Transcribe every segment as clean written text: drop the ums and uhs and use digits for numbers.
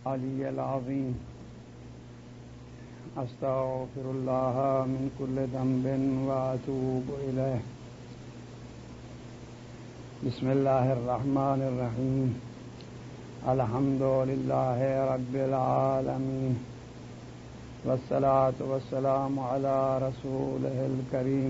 العلی العظیم استغفر اللہ من کل ذنب واتوب الیہ بسم اللہ الرحمن الرحیم الحمد للہ رب العالمین والصلاة والسلام علی رسولہ الکریم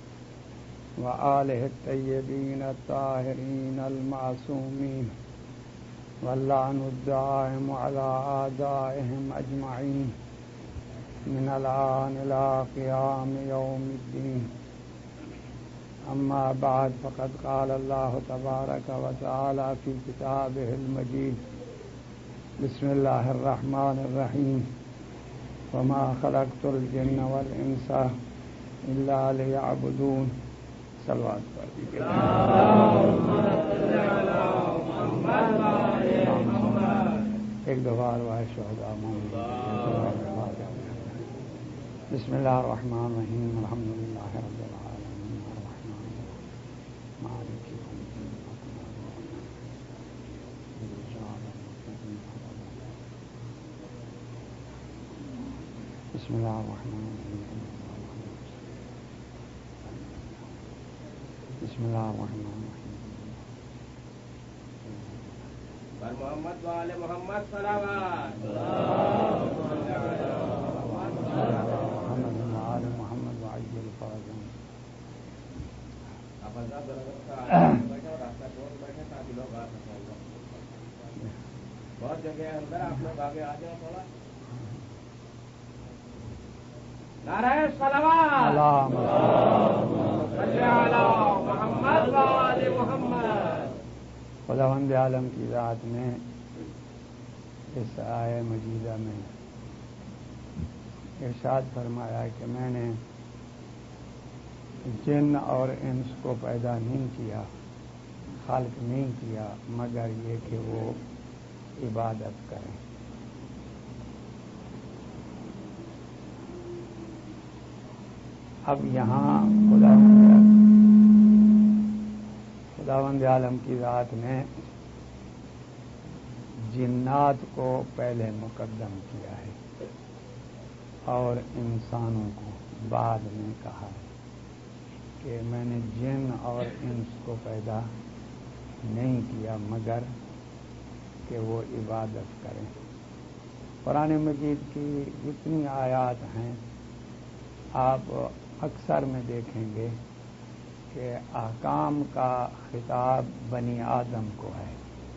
وآلہ الطیبین الطاہرین المعصومین واللعن الدائم على أعدائهم أجمعين من الآن إلى قيام يوم الدين أما بعد فقد قال الله تبارك وتعالى في كتابه المجيد بسم الله الرحمن الرحيم وما خلقت الجن والإنس إلا ليعبدون صلوات ایک دو بار شہداء بسم اللہ الرحمن الرحیم الحمد للہ رب العالمین الرحمن الرحیم مالک یوم الدین بسم اللہ الرحمن الرحیم بسم اللہ الرحمن الرحیم محمد وآل محمد صلوات محمد وآل محمد وعجل فرجهم بہت جگہ ہے اندر آپ لوگ آگے آ جاؤ تھوڑا نعرہ صلوات صلی علی محمد وآل محمد خداوند عالم کی ذات نے اس آیہ مجیدہ میں ارشاد فرمایا کہ میں نے جن اور انس کو پیدا نہیں کیا، خلق نہیں کیا مگر یہ کہ وہ عبادت کریں۔ اب یہاں خداوند عالم کی ذات نے جنات کو پہلے مقدم کیا ہے اور انسانوں کو بعد میں کہا ہے کہ میں نے جن اور انس کو پیدا نہیں کیا مگر کہ وہ عبادت کریں۔ قرآن مجید کی جتنی آیات ہیں آپ اکثر میں دیکھیں گے کہ احکام کا خطاب بنی آدم کو ہے،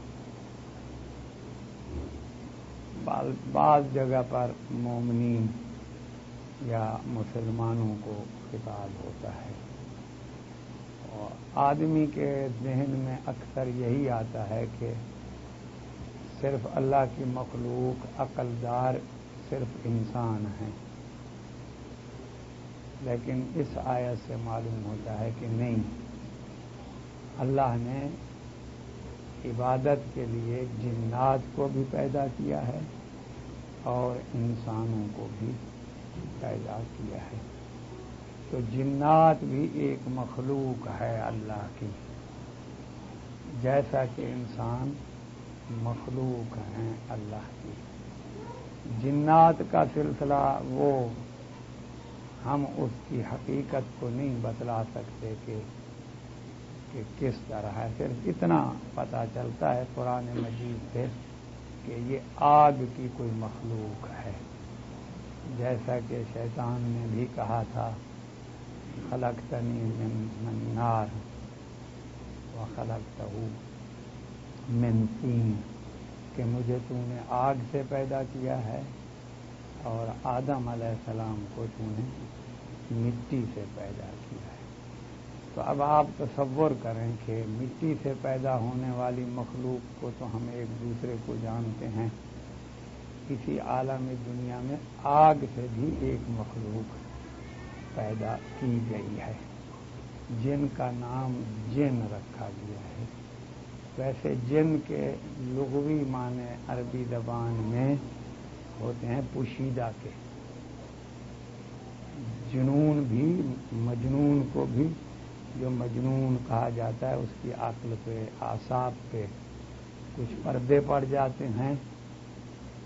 بعض جگہ پر مومنین یا مسلمانوں کو خطاب ہوتا ہے، اور آدمی کے ذہن میں اکثر یہی آتا ہے کہ صرف اللہ کی مخلوق عقل دار صرف انسان ہیں، لیکن اس آیت سے معلوم ہوتا ہے کہ نہیں، اللہ نے عبادت کے لیے جنات کو بھی پیدا کیا ہے اور انسانوں کو بھی پیدا کیا ہے۔ تو جنات بھی ایک مخلوق ہے اللہ کی، جیسا کہ انسان مخلوق ہیں اللہ کی۔ جنات کا سلسلہ وہ ہم اس کی حقیقت کو نہیں بتلا سکتے کہ کس طرح ہے، صرف اتنا پتہ چلتا ہے قرآن مجید سے کہ یہ آگ کی کوئی مخلوق ہے، جیسا کہ شیطان نے بھی کہا تھا خلقتنی من نار وخلقتہ من طین، کہ مجھے تو نے آگ سے پیدا کیا ہے اور آدم علیہ السلام کو تو نے مٹی سے پیدا کیا ہے۔ تو اب آپ تصور کریں کہ مٹی سے پیدا ہونے والی مخلوق کو تو ہم ایک دوسرے کو جانتے ہیں، کسی عالم دنیا میں آگ سے بھی ایک مخلوق پیدا کی گئی ہے جن کا نام جن رکھا گیا ہے۔ ویسے جن کے لغوی معنی عربی زبان میں ہوتے ہیں پوشیدہ کے، جنون بھی، مجنون کو بھی جو مجنون کہا جاتا ہے اس کی عقل پہ، اعصاب پہ کچھ پردے پڑ جاتے ہیں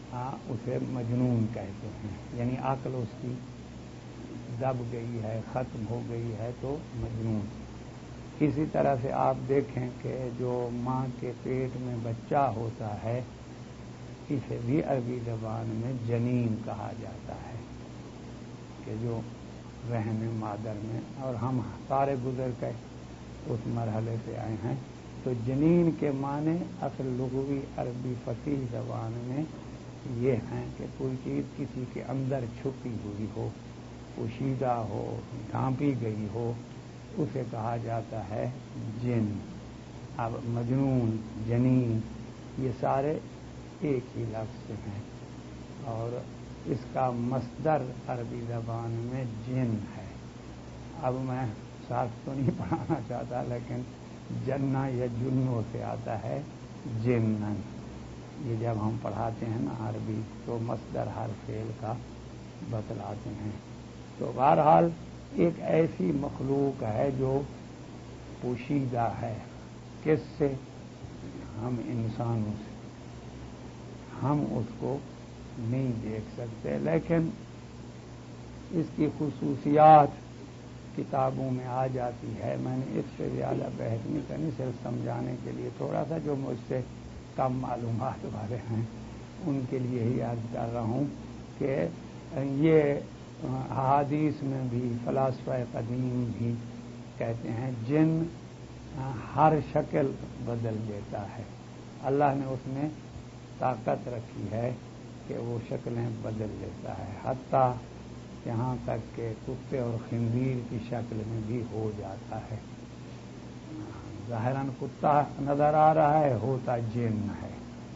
اسے مجنون کہتے ہیں، یعنی عقل اس کی دب گئی ہے، ختم ہو گئی ہے تو مجنون۔ اسی طرح سے آپ دیکھیں کہ جو ماں کے پیٹ میں بچہ ہوتا ہے اسے بھی عربی زبان میں جنین کہا جاتا ہے، کہ جو رحم مادر میں، اور ہم سارے گزر کے اس مرحلے سے آئے ہیں۔ تو جنین کے معنی اصل لغوی عربی فصیح زبان میں یہ ہیں کہ کوئی چیز کسی کے اندر چھپی ہوئی ہو، پوشیدہ ہو، ڈھانپی گئی ہو، اسے کہا جاتا ہے جن۔ اب مجنون، جنین، یہ سارے ایک ہی لفظ ہیں، اور اس کا مصدر عربی زبان میں جن ہے۔ اب میں ساتھ تو نہیں پڑھانا چاہتا، لیکن جنہ یا جنوں سے آتا ہے جنن۔ یہ جب ہم پڑھاتے ہیں نا عربی تو مصدر ہر فعل کا بتلاتے ہیں۔ تو بہرحال ایک ایسی مخلوق ہے جو پوشیدہ ہے، کس سے؟ ہم انسانوں سے۔ ہم اس کو نہیں دیکھ سکتے، لیکن اس کی خصوصیات کتابوں میں آ جاتی ہے۔ میں نے اس سے زیادہ بحث نہیں کرنی، صرف سمجھانے کے لیے تھوڑا سا جو مجھ سے کم معلومات والے ہیں ان کے لیے ہی عرض کر رہا ہوں کہ یہ احادیث میں بھی، فلاسفہ قدیم بھی کہتے ہیں جن ہر شکل بدل دیتا ہے۔ اللہ نے اس میں طاقت رکھی ہے کہ وہ شکلیں بدل لیتا ہے، حتیٰ یہاں تک کہ کتے اور خنزیر کی شکل میں بھی ہو جاتا ہے۔ ظاہراً کتا نظر آ رہا ہے، ہوتا جن ہے،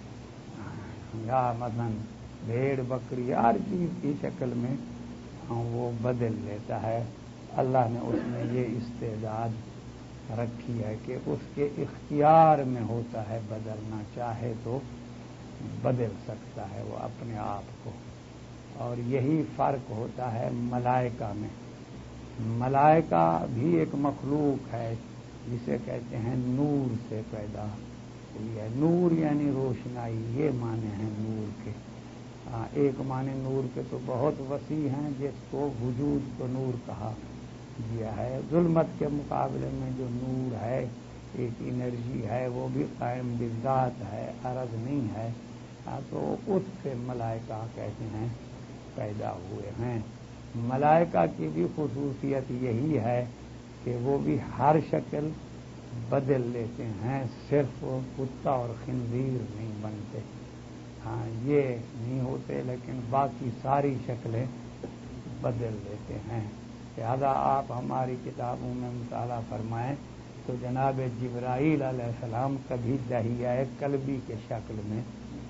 یا مثلا بھیڑ بکری ہر چیز کی شکل میں وہ بدل لیتا ہے۔ اللہ نے اس میں یہ استعداد رکھی ہے کہ اس کے اختیار میں ہوتا ہے بدلنا، چاہے تو بدل سکتا ہے وہ اپنے آپ کو۔ اور یہی فرق ہوتا ہے ملائکہ میں۔ ملائکہ بھی ایک مخلوق ہے جسے کہتے ہیں نور سے پیدا ہوئی ہے۔ نور یعنی روشنائی، یہ معنی ہیں نور کے۔ ایک معنی نور کے تو بہت وسیع ہیں، جس کو وجود کو نور کہا گیا ہے۔ ظلمت کے مقابلے میں جو نور ہے، ایک انرجی ہے، وہ بھی قائم بالذات ہے، عرض نہیں ہے، تو اس سے ملائکہ کہتے ہیں پیدا ہوئے ہیں۔ ملائکہ کی بھی خصوصیت یہی ہے کہ وہ بھی ہر شکل بدل لیتے ہیں، صرف کتا اور خنزیر نہیں بنتے۔ ہاں یہ نہیں ہوتے، لیکن باقی ساری شکلیں بدل لیتے ہیں۔ لہذا آپ ہماری کتابوں میں مطالعہ فرمائیں تو جناب جبرائیل علیہ السلام کبھی دحیہ کلبی کے شکل میں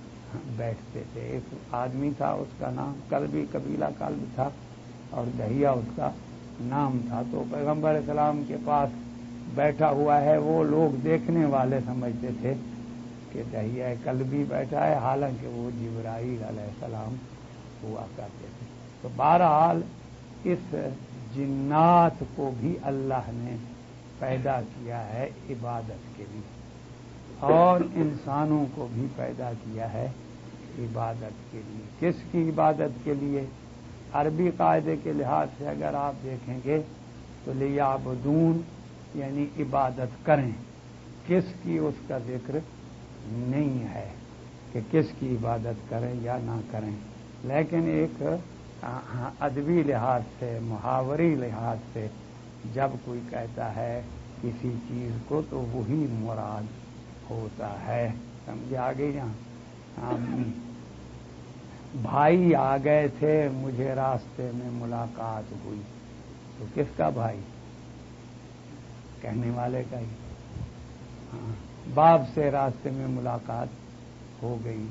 بیٹھتے تھے۔ ایک آدمی تھا، اس کا نام کلبی، قبیلہ کلب تھا، اور دحیہ اس کا نام تھا۔ تو پیغمبر اسلام کے پاس بیٹھا ہوا ہے، وہ لوگ دیکھنے والے سمجھتے تھے کہ دحیہ کلبی بیٹھا ہے، حالانکہ وہ جبرائیل علیہ السلام ہوا کرتے تھے۔ تو بہرحال اس جنات کو بھی اللہ نے پیدا کیا ہے عبادت کے لیے، اور انسانوں کو بھی پیدا کیا ہے عبادت کے لیے۔ کس کی عبادت کے لیے؟ عربی قاعدے کے لحاظ سے اگر آپ دیکھیں گے تو لیعبدون یعنی عبادت کریں۔ کس کی اس کا ذکر نہیں ہے کہ کس کی عبادت کریں یا نہ کریں، لیکن ایک ادبی لحاظ سے، محاوری لحاظ سے جب کوئی کہتا ہے کسی چیز کو تو وہی مراد ہوتا ہے۔ سمجھے آگے یہاں؟ بھائی آ گئے تھے، مجھے راستے میں ملاقات ہوئی، تو کس کا بھائی؟ کہنے والے کا ہی۔ باپ سے راستے میں ملاقات ہو گئی،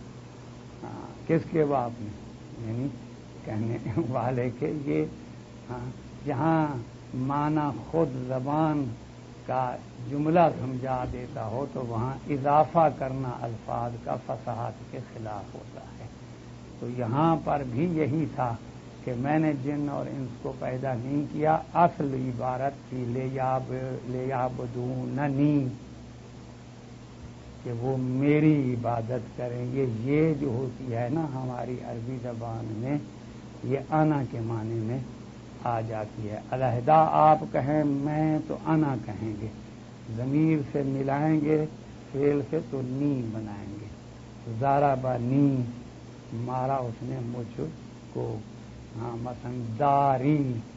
کس کے باپ نے؟ یعنی کہنے والے کے۔ یہ جہاں معنی خود زبان کا جملہ سمجھا دیتا ہو تو وہاں اضافہ کرنا الفاظ کا فصاحت کے خلاف ہوتا ہے۔ تو یہاں پر بھی یہی تھا کہ میں نے جن اور انس کو پیدا نہیں کیا، اصل عبارت تھی لیعبدوننی، کہ وہ میری عبادت کریں گے. یہ جو ہوتی ہے نا ہماری عربی زبان میں، یہ انا کے معنی میں آ جاتی ہے. علیحدہ آپ کہیں میں تو انا کہیں گے، ضمیر سے ملائیں گے، فعل سے تو نی بنائیں گے. ضربا نی، مارا اس نے مجھ کو. ہاں مثلا داری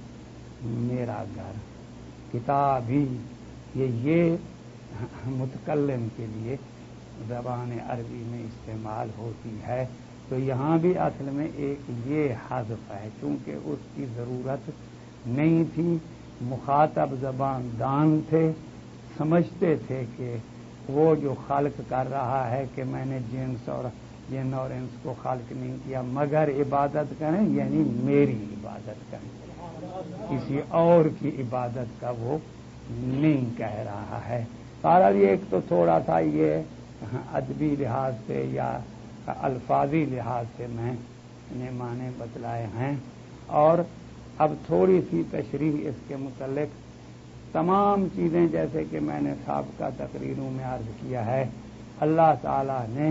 میرا گھر، کتابی، یہ متکلم کے لیے زبان عربی میں استعمال ہوتی ہے. تو یہاں بھی اصل میں ایک یہ حذف ہے، چونکہ اس کی ضرورت نہیں تھی. مخاطب زبان دان تھے، سمجھتے تھے کہ وہ جو خلق کر رہا ہے کہ میں نے جن اور انس کو خلق نہیں کیا مگر عبادت کریں، یعنی میری عبادت کریں، کسی اور کی عبادت کا وہ نہیں کہہ رہا ہے. سارا یہ ایک تو تھوڑا سا یہ ادبی لحاظ سے یا الفاظی لحاظ سے میں نے معنی بتلائے ہیں. اور اب تھوڑی سی تشریح اس کے متعلق. تمام چیزیں جیسے کہ میں نے سابقہ تقریروں میں عرض کیا ہے، اللہ تعالی نے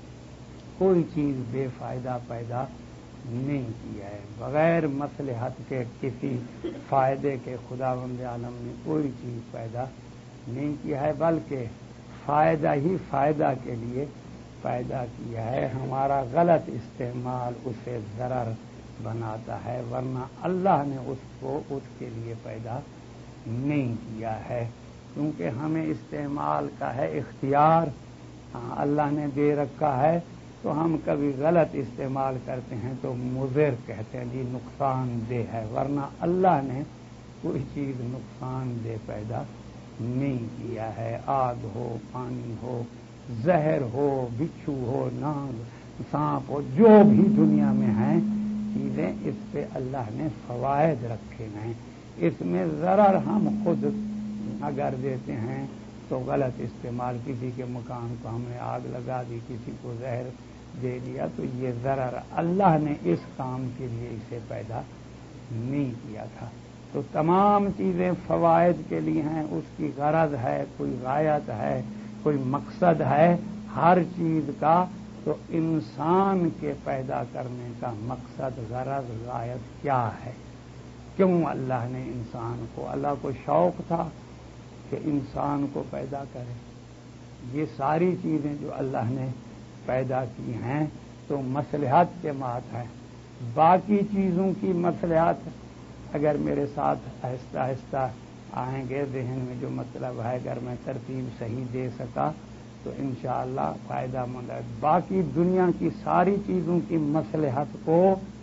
کوئی چیز بے فائدہ پیدا نہیں کیا ہے. بغیر مصلحت کے کسی فائدے کے خداوند عالم نے کوئی چیز پیدا نہیں کیا ہے، بلکہ فائدہ ہی فائدہ کے لیے پیدا کیا ہے. ہمارا غلط استعمال اسے ضرر بناتا ہے، ورنہ اللہ نے اس کو اس کے لیے پیدا نہیں کیا ہے. کیونکہ ہمیں استعمال کا ہے اختیار، اللہ نے دے رکھا ہے. تو ہم کبھی غلط استعمال کرتے ہیں تو مضر کہتے ہیں، جی نقصان دہ ہے، ورنہ اللہ نے کوئی چیز نقصان دہ پیدا نہیں کیا ہے. آگ ہو، پانی ہو، زہر ہو، بچھو ہو، ناگ، سانپ ہو، جو بھی دنیا میں ہیں چیزیں، اس پہ اللہ نے فوائد رکھے ہیں. اس میں ضرر ہم خود اگر دیتے ہیں تو غلط استعمال، کسی کے مکان کو ہم نے آگ لگا دی، کسی کو زہر دے دیا، تو یہ ضرر اللہ نے اس کام کے لیے اسے پیدا نہیں کیا تھا. تو تمام چیزیں فوائد کے لیے ہیں، اس کی غرض ہے، کوئی غایت ہے، کوئی مقصد ہے ہر چیز کا. تو انسان کے پیدا کرنے کا مقصد، غرض، غایت کیا ہے؟ کیوں اللہ نے انسان کو، اللہ کو شوق تھا کہ انسان کو پیدا کرے. یہ ساری چیزیں جو اللہ نے پیدا کی ہیں تو مصلحت کے مات ہیں. باقی چیزوں کی مصلحت اگر میرے ساتھ آہستہ آہستہ آئیں گے ذہن میں، جو مطلب ہے اگر میں ترتیب صحیح دے سکا تو انشاءاللہ فائدہ مند ہے. باقی دنیا کی ساری چیزوں کی مصلحت کو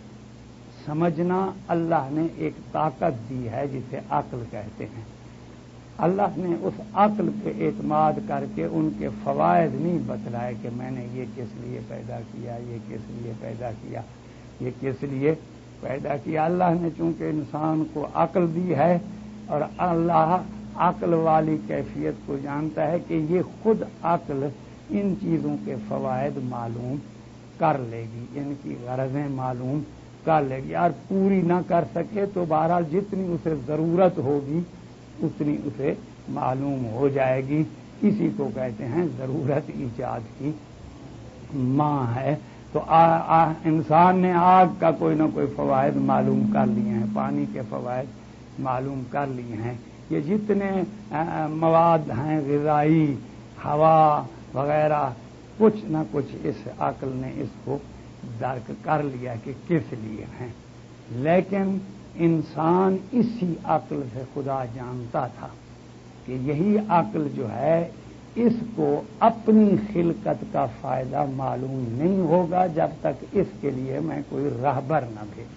سمجھنا اللہ نے ایک طاقت دی ہے جسے عقل کہتے ہیں. اللہ نے اس عقل پہ اعتماد کر کے ان کے فوائد نہیں بتلائے کہ میں نے یہ کس لیے پیدا کیا، یہ کس لیے پیدا کیا، یہ کس لیے پیدا کیا. اللہ نے چونکہ انسان کو عقل دی ہے اور اللہ عقل والی کیفیت کو جانتا ہے کہ یہ خود عقل ان چیزوں کے فوائد معلوم کر لے گی، ان کی غرضیں معلوم کر لے گی. اور پوری نہ کر سکے تو بہرحال جتنی اسے ضرورت ہوگی اتنی اسے معلوم ہو جائے گی. اسی کو کہتے ہیں ضرورت ایجاد کی ماں ہے. تو انسان نے آگ کا کوئی نہ کوئی فوائد معلوم کر لیے ہیں، پانی کے فوائد معلوم کر لیے ہیں. یہ جتنے مواد ہیں غذائی، ہوا وغیرہ، کچھ نہ کچھ اس عقل نے اس کو درک کر لیا کہ کس لیے ہیں. لیکن انسان اسی عقل سے خدا جانتا تھا کہ یہی عقل جو ہے اس کو اپنی خلقت کا فائدہ معلوم نہیں ہوگا جب تک اس کے لیے میں کوئی راہبر نہ بھیجوں.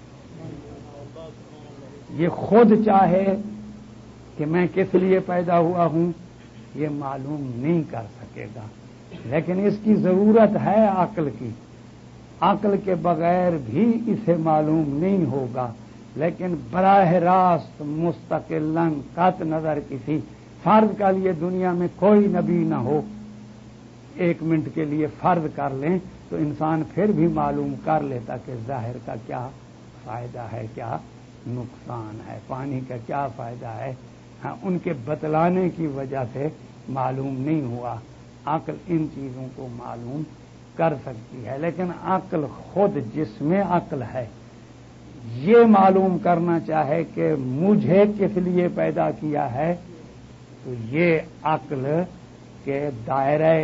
یہ خود چاہے کہ میں کس لیے پیدا ہوا ہوں یہ معلوم نہیں کر سکے گا، لیکن اس کی ضرورت ہے عقل کی. عقل کے بغیر بھی اسے معلوم نہیں ہوگا، لیکن براہ راست مستقلاً قطع نظر کسی فرض کا لیے دنیا میں کوئی نبی نہ ہو، 1 منٹ کے لیے فرض کر لیں تو انسان پھر بھی معلوم کر لیتا کہ ظاہر کا کیا فائدہ ہے، کیا نقصان ہے، پانی کا کیا فائدہ ہے. ہاں ان کے بتلانے کی وجہ سے معلوم نہیں ہوا. عقل ان چیزوں کو معلوم کر سکتی ہے، لیکن عقل خود جس میں عقل ہے یہ معلوم کرنا چاہے کہ مجھے کس لیے پیدا کیا ہے، تو یہ عقل کے دائرہ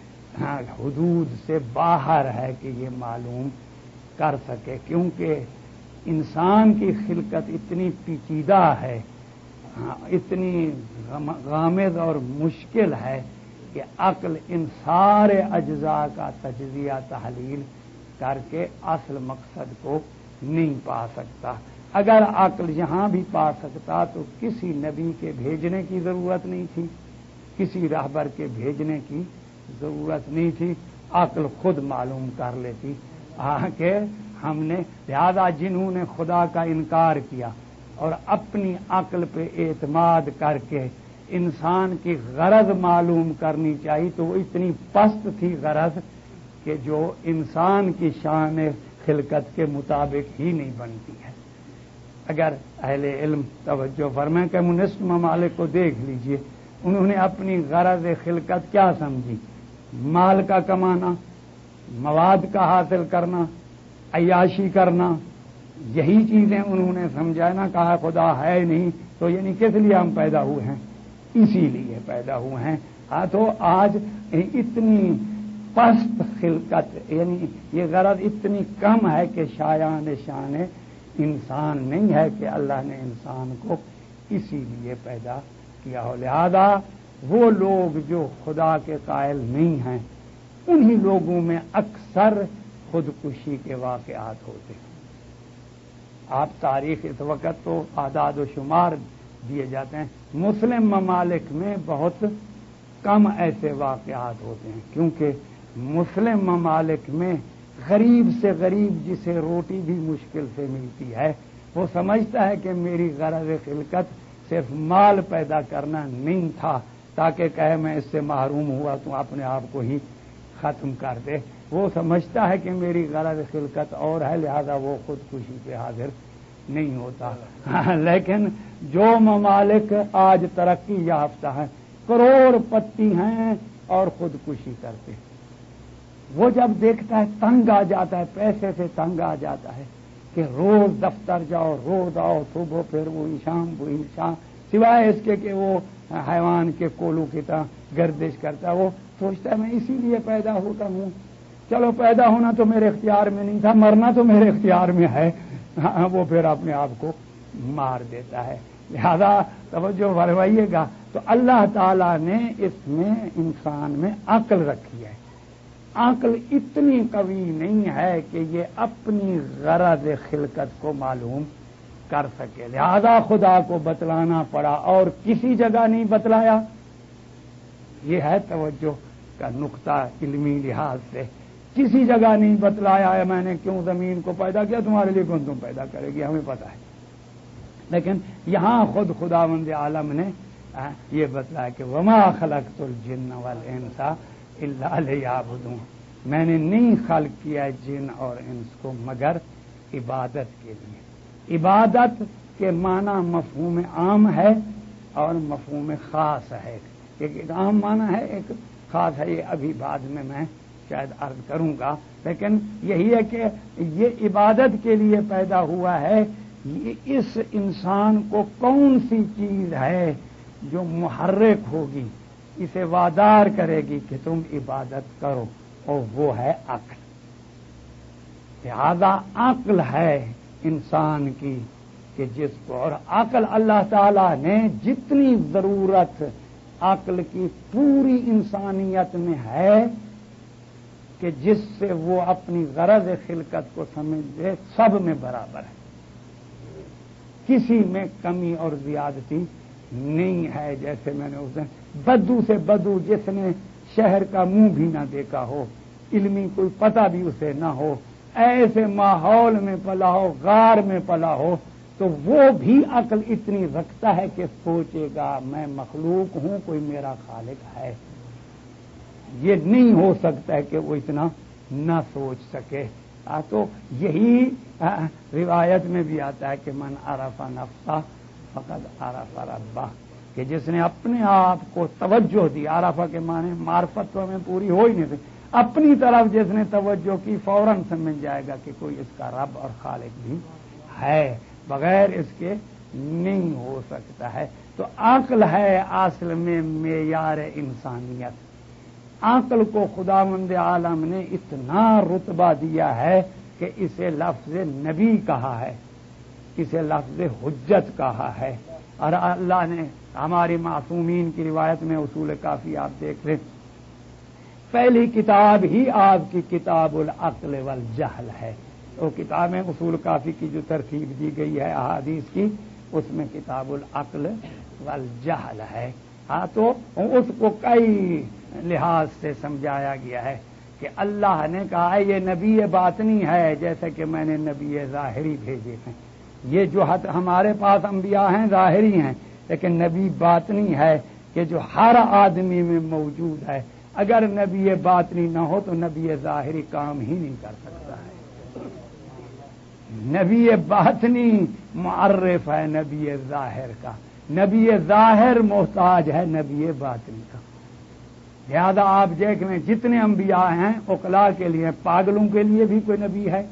حدود سے باہر ہے کہ یہ معلوم کر سکے، کیونکہ انسان کی خلقت اتنی پیچیدہ ہے، اتنی غامض اور مشکل ہے کہ عقل ان سارے اجزاء کا تجزیہ تحلیل کر کے اصل مقصد کو نہیں پا سکتا۔ اگر عقل یہاں بھی پا سکتا تو کسی نبی کے بھیجنے کی ضرورت نہیں تھی، کسی راہبر کے بھیجنے کی ضرورت نہیں تھی، عقل خود معلوم کر لیتی کہ ہم نے لہذا جنہوں نے خدا کا انکار کیا اور اپنی عقل پہ اعتماد کر کے انسان کی غرض معلوم کرنی چاہیے تو وہ اتنی پست تھی غرض کہ جو انسان کی شان خلقت کے مطابق ہی نہیں بنتی ہے۔ اگر اہل علم توجہ فرمائیں کمیونسٹ ممالک کو دیکھ لیجئے، انہوں نے اپنی غرض خلقت کیا سمجھی؟ مال کا کمانا، مواد کا حاصل کرنا، عیاشی کرنا، یہی چیزیں انہوں نے سمجھا نا، کہا خدا ہے نہیں تو یعنی کس لیے ہم پیدا ہوئے ہیں؟ اسی لیے پیدا ہوئے ہیں۔ ہاں تو آج اتنی پست خلقت یعنی یہ غرض اتنی کم ہے کہ شایان شان انسان نہیں ہے کہ اللہ نے انسان کو اسی لیے پیدا کیا ہو۔ لہذا وہ لوگ جو خدا کے قائل نہیں ہیں انہی لوگوں میں اکثر خودکشی کے واقعات ہوتے ہیں۔ آپ تاریخ اس وقت تو اعداد و شمار دیے جاتے ہیں، مسلم ممالک میں بہت کم ایسے واقعات ہوتے ہیں، کیونکہ مسلم ممالک میں غریب سے غریب جسے روٹی بھی مشکل سے ملتی ہے وہ سمجھتا ہے کہ میری غرض خلقت صرف مال پیدا کرنا نہیں تھا تاکہ کہے میں اس سے محروم ہوا تو اپنے آپ کو ہی ختم کر دے۔ وہ سمجھتا ہے کہ میری غرض خلقت اور ہے، لہذا وہ خودکشی پہ حاضر نہیں ہوتا۔ لیکن جو ممالک آج ترقی یافتہ ہیں، کروڑ پتی ہیں اور خودکشی کرتے ہیں، وہ جب دیکھتا ہے تنگ آ جاتا ہے، پیسے سے تنگ آ جاتا ہے کہ روز دفتر جاؤ، روز آؤ، صبح پھر وہی شام، سوائے اس کے کہ وہ حیوان کے کولوں کی طرح گردش کرتا ہے، وہ سوچتا ہے میں اسی لیے پیدا ہوتا ہوں، چلو پیدا ہونا تو میرے اختیار میں نہیں تھا، مرنا تو میرے اختیار میں ہے، وہ پھر اپنے آپ کو مار دیتا ہے۔ لہذا توجہ فرمائیے گا، تو اللہ تعالیٰ نے اس میں انسان میں عقل رکھی ہے۔ عقل اتنی قوی نہیں ہے کہ یہ اپنی غرض خلقت کو معلوم کر سکے، لہذا خدا کو بتلانا پڑا اور کسی جگہ نہیں بتلایا۔ یہ ہے توجہ کا نقطہ علمی لحاظ سے، کسی جگہ نہیں بتلایا ہے میں نے کیوں زمین کو پیدا کیا، تمہارے لیے کون تم پیدا کرے گی، ہمیں پتہ ہے، لیکن یہاں خود خداوند عالم نے یہ بتلایا کہ وما خلقت الجن والانس الا لیعبدون، میں نے نہیں خلق کیا جن اور انس کو مگر عبادت کے لیے۔ عبادت کے معنی مفہوم عام ہے اور مفہوم خاص ہے، ایک عام معنی ہے ایک خاص ہے، یہ ابھی بعد میں شاید عرض کروں گا، لیکن یہی ہے کہ یہ عبادت کے لیے پیدا ہوا ہے۔ اس انسان کو کون سی چیز ہے جو محرک ہوگی، اسے وادار کرے گی کہ تم عبادت کرو، اور وہ ہے عقل۔ لہذا عقل ہے انسان کی کہ جس کو، اور عقل اللہ تعالیٰ نے جتنی ضرورت عقل کی پوری انسانیت میں ہے کہ جس سے وہ اپنی غرض خلقت کو سمجھے، سب میں برابر ہے، کسی میں کمی اور زیادتی نہیں ہے۔ جیسے میں نے اس دن بدو سے بدو جس نے شہر کا منہ بھی نہ دیکھا ہو، علمی کوئی پتہ بھی اسے نہ ہو، ایسے ماحول میں پلا ہو، غار میں پلا ہو، تو وہ بھی عقل اتنی رکھتا ہے کہ سوچے گا میں مخلوق ہوں، کوئی میرا خالق ہے۔ یہ نہیں ہو سکتا ہے کہ وہ اتنا نہ سوچ سکے۔ تو یہی روایت میں بھی آتا ہے کہ من عرف نفسہ فقد عرف ربہ، کہ جس نے اپنے آپ کو توجہ دی، عرفہ کے معنی معرفت تو ہمیں پوری ہو ہی نہیں تھی، اپنی طرف جس نے توجہ کی فوراً سمجھ جائے گا کہ کوئی اس کا رب اور خالق بھی ہے، بغیر اس کے نہیں ہو سکتا ہے۔ تو عقل ہے اصل میں معیار انسانیت۔ عقل کو خداوند عالم نے اتنا رتبہ دیا ہے کہ اسے لفظ نبی کہا ہے، اسے لفظ حجت کہا ہے، اور اللہ نے ہماری معصومین کی روایت میں اصول کافی آپ دیکھ لیں، پہلی کتاب ہی آپ کی کتاب العقل والجہل ہے۔ وہ کتاب میں اصول کافی کی جو ترتیب دی گئی ہے احادیث کی، اس میں کتاب العقل والجہل ہے۔ ہاں، تو اس کو کئی لحاظ سے سمجھایا گیا ہے کہ اللہ نے کہا یہ نبی باطنی ہے، جیسے کہ میں نے نبی ظاہری بھیجے ہیں۔ یہ جو ہمارے پاس انبیاء ہیں ظاہری ہیں، لیکن نبی باطنی ہے کہ جو ہر آدمی میں موجود ہے۔ اگر نبی باطنی نہ ہو تو نبی ظاہری کام ہی نہیں کر سکتا ہے۔ نبی باطنی معرف ہے نبی ظاہر کا، نبی ظاہر محتاج ہے نبی باطنی کا۔ لہذا آپ دیکھ لیں جتنے انبیاء ہیں عقلاء کے لیے، پاگلوں کے لیے بھی کوئی نبی ہے،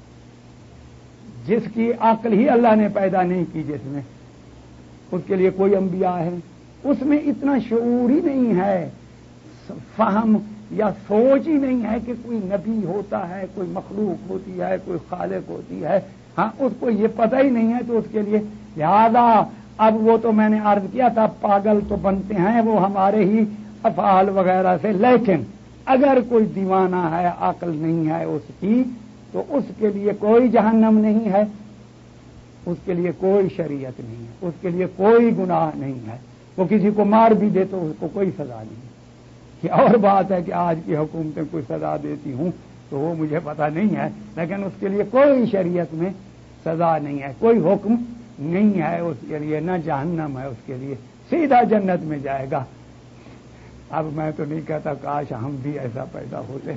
جس کی عقل ہی اللہ نے پیدا نہیں کی، جس میں اس کے لیے کوئی انبیاء ہے۔ اس میں اتنا شعور ہی نہیں ہے، فہم یا سوچ ہی نہیں ہے کہ کوئی نبی ہوتا ہے، کوئی مخلوق ہوتی ہے، کوئی خالق ہوتی ہے۔ ہاں، اس کو یہ پتہ ہی نہیں ہے، تو اس کے لیے لہذا اب وہ تو میں نے عرض کیا تھا پاگل تو بنتے ہیں وہ ہمارے ہی افعال وغیرہ سے، لیکن اگر کوئی دیوانہ ہے، عقل نہیں ہے اس کی، تو اس کے لیے کوئی جہنم نہیں ہے، اس کے لیے کوئی شریعت نہیں ہے، اس کے لیے کوئی گناہ نہیں ہے۔ وہ کسی کو مار بھی دے تو اس کو کوئی سزا نہیں ہے۔ یہ اور بات ہے کہ آج کی حکومتیں کوئی سزا دیتی ہوں تو وہ مجھے پتہ نہیں ہے، لیکن اس کے لیے کوئی شریعت میں سزا نہیں ہے، کوئی حکم نہیں ہے اس کے لیے، نہ جہنم ہے اس کے لیے، سیدھا جنت میں جائے گا۔ اب میں تو نہیں کہتا کاش ہم بھی ایسا پیدا ہوتے۔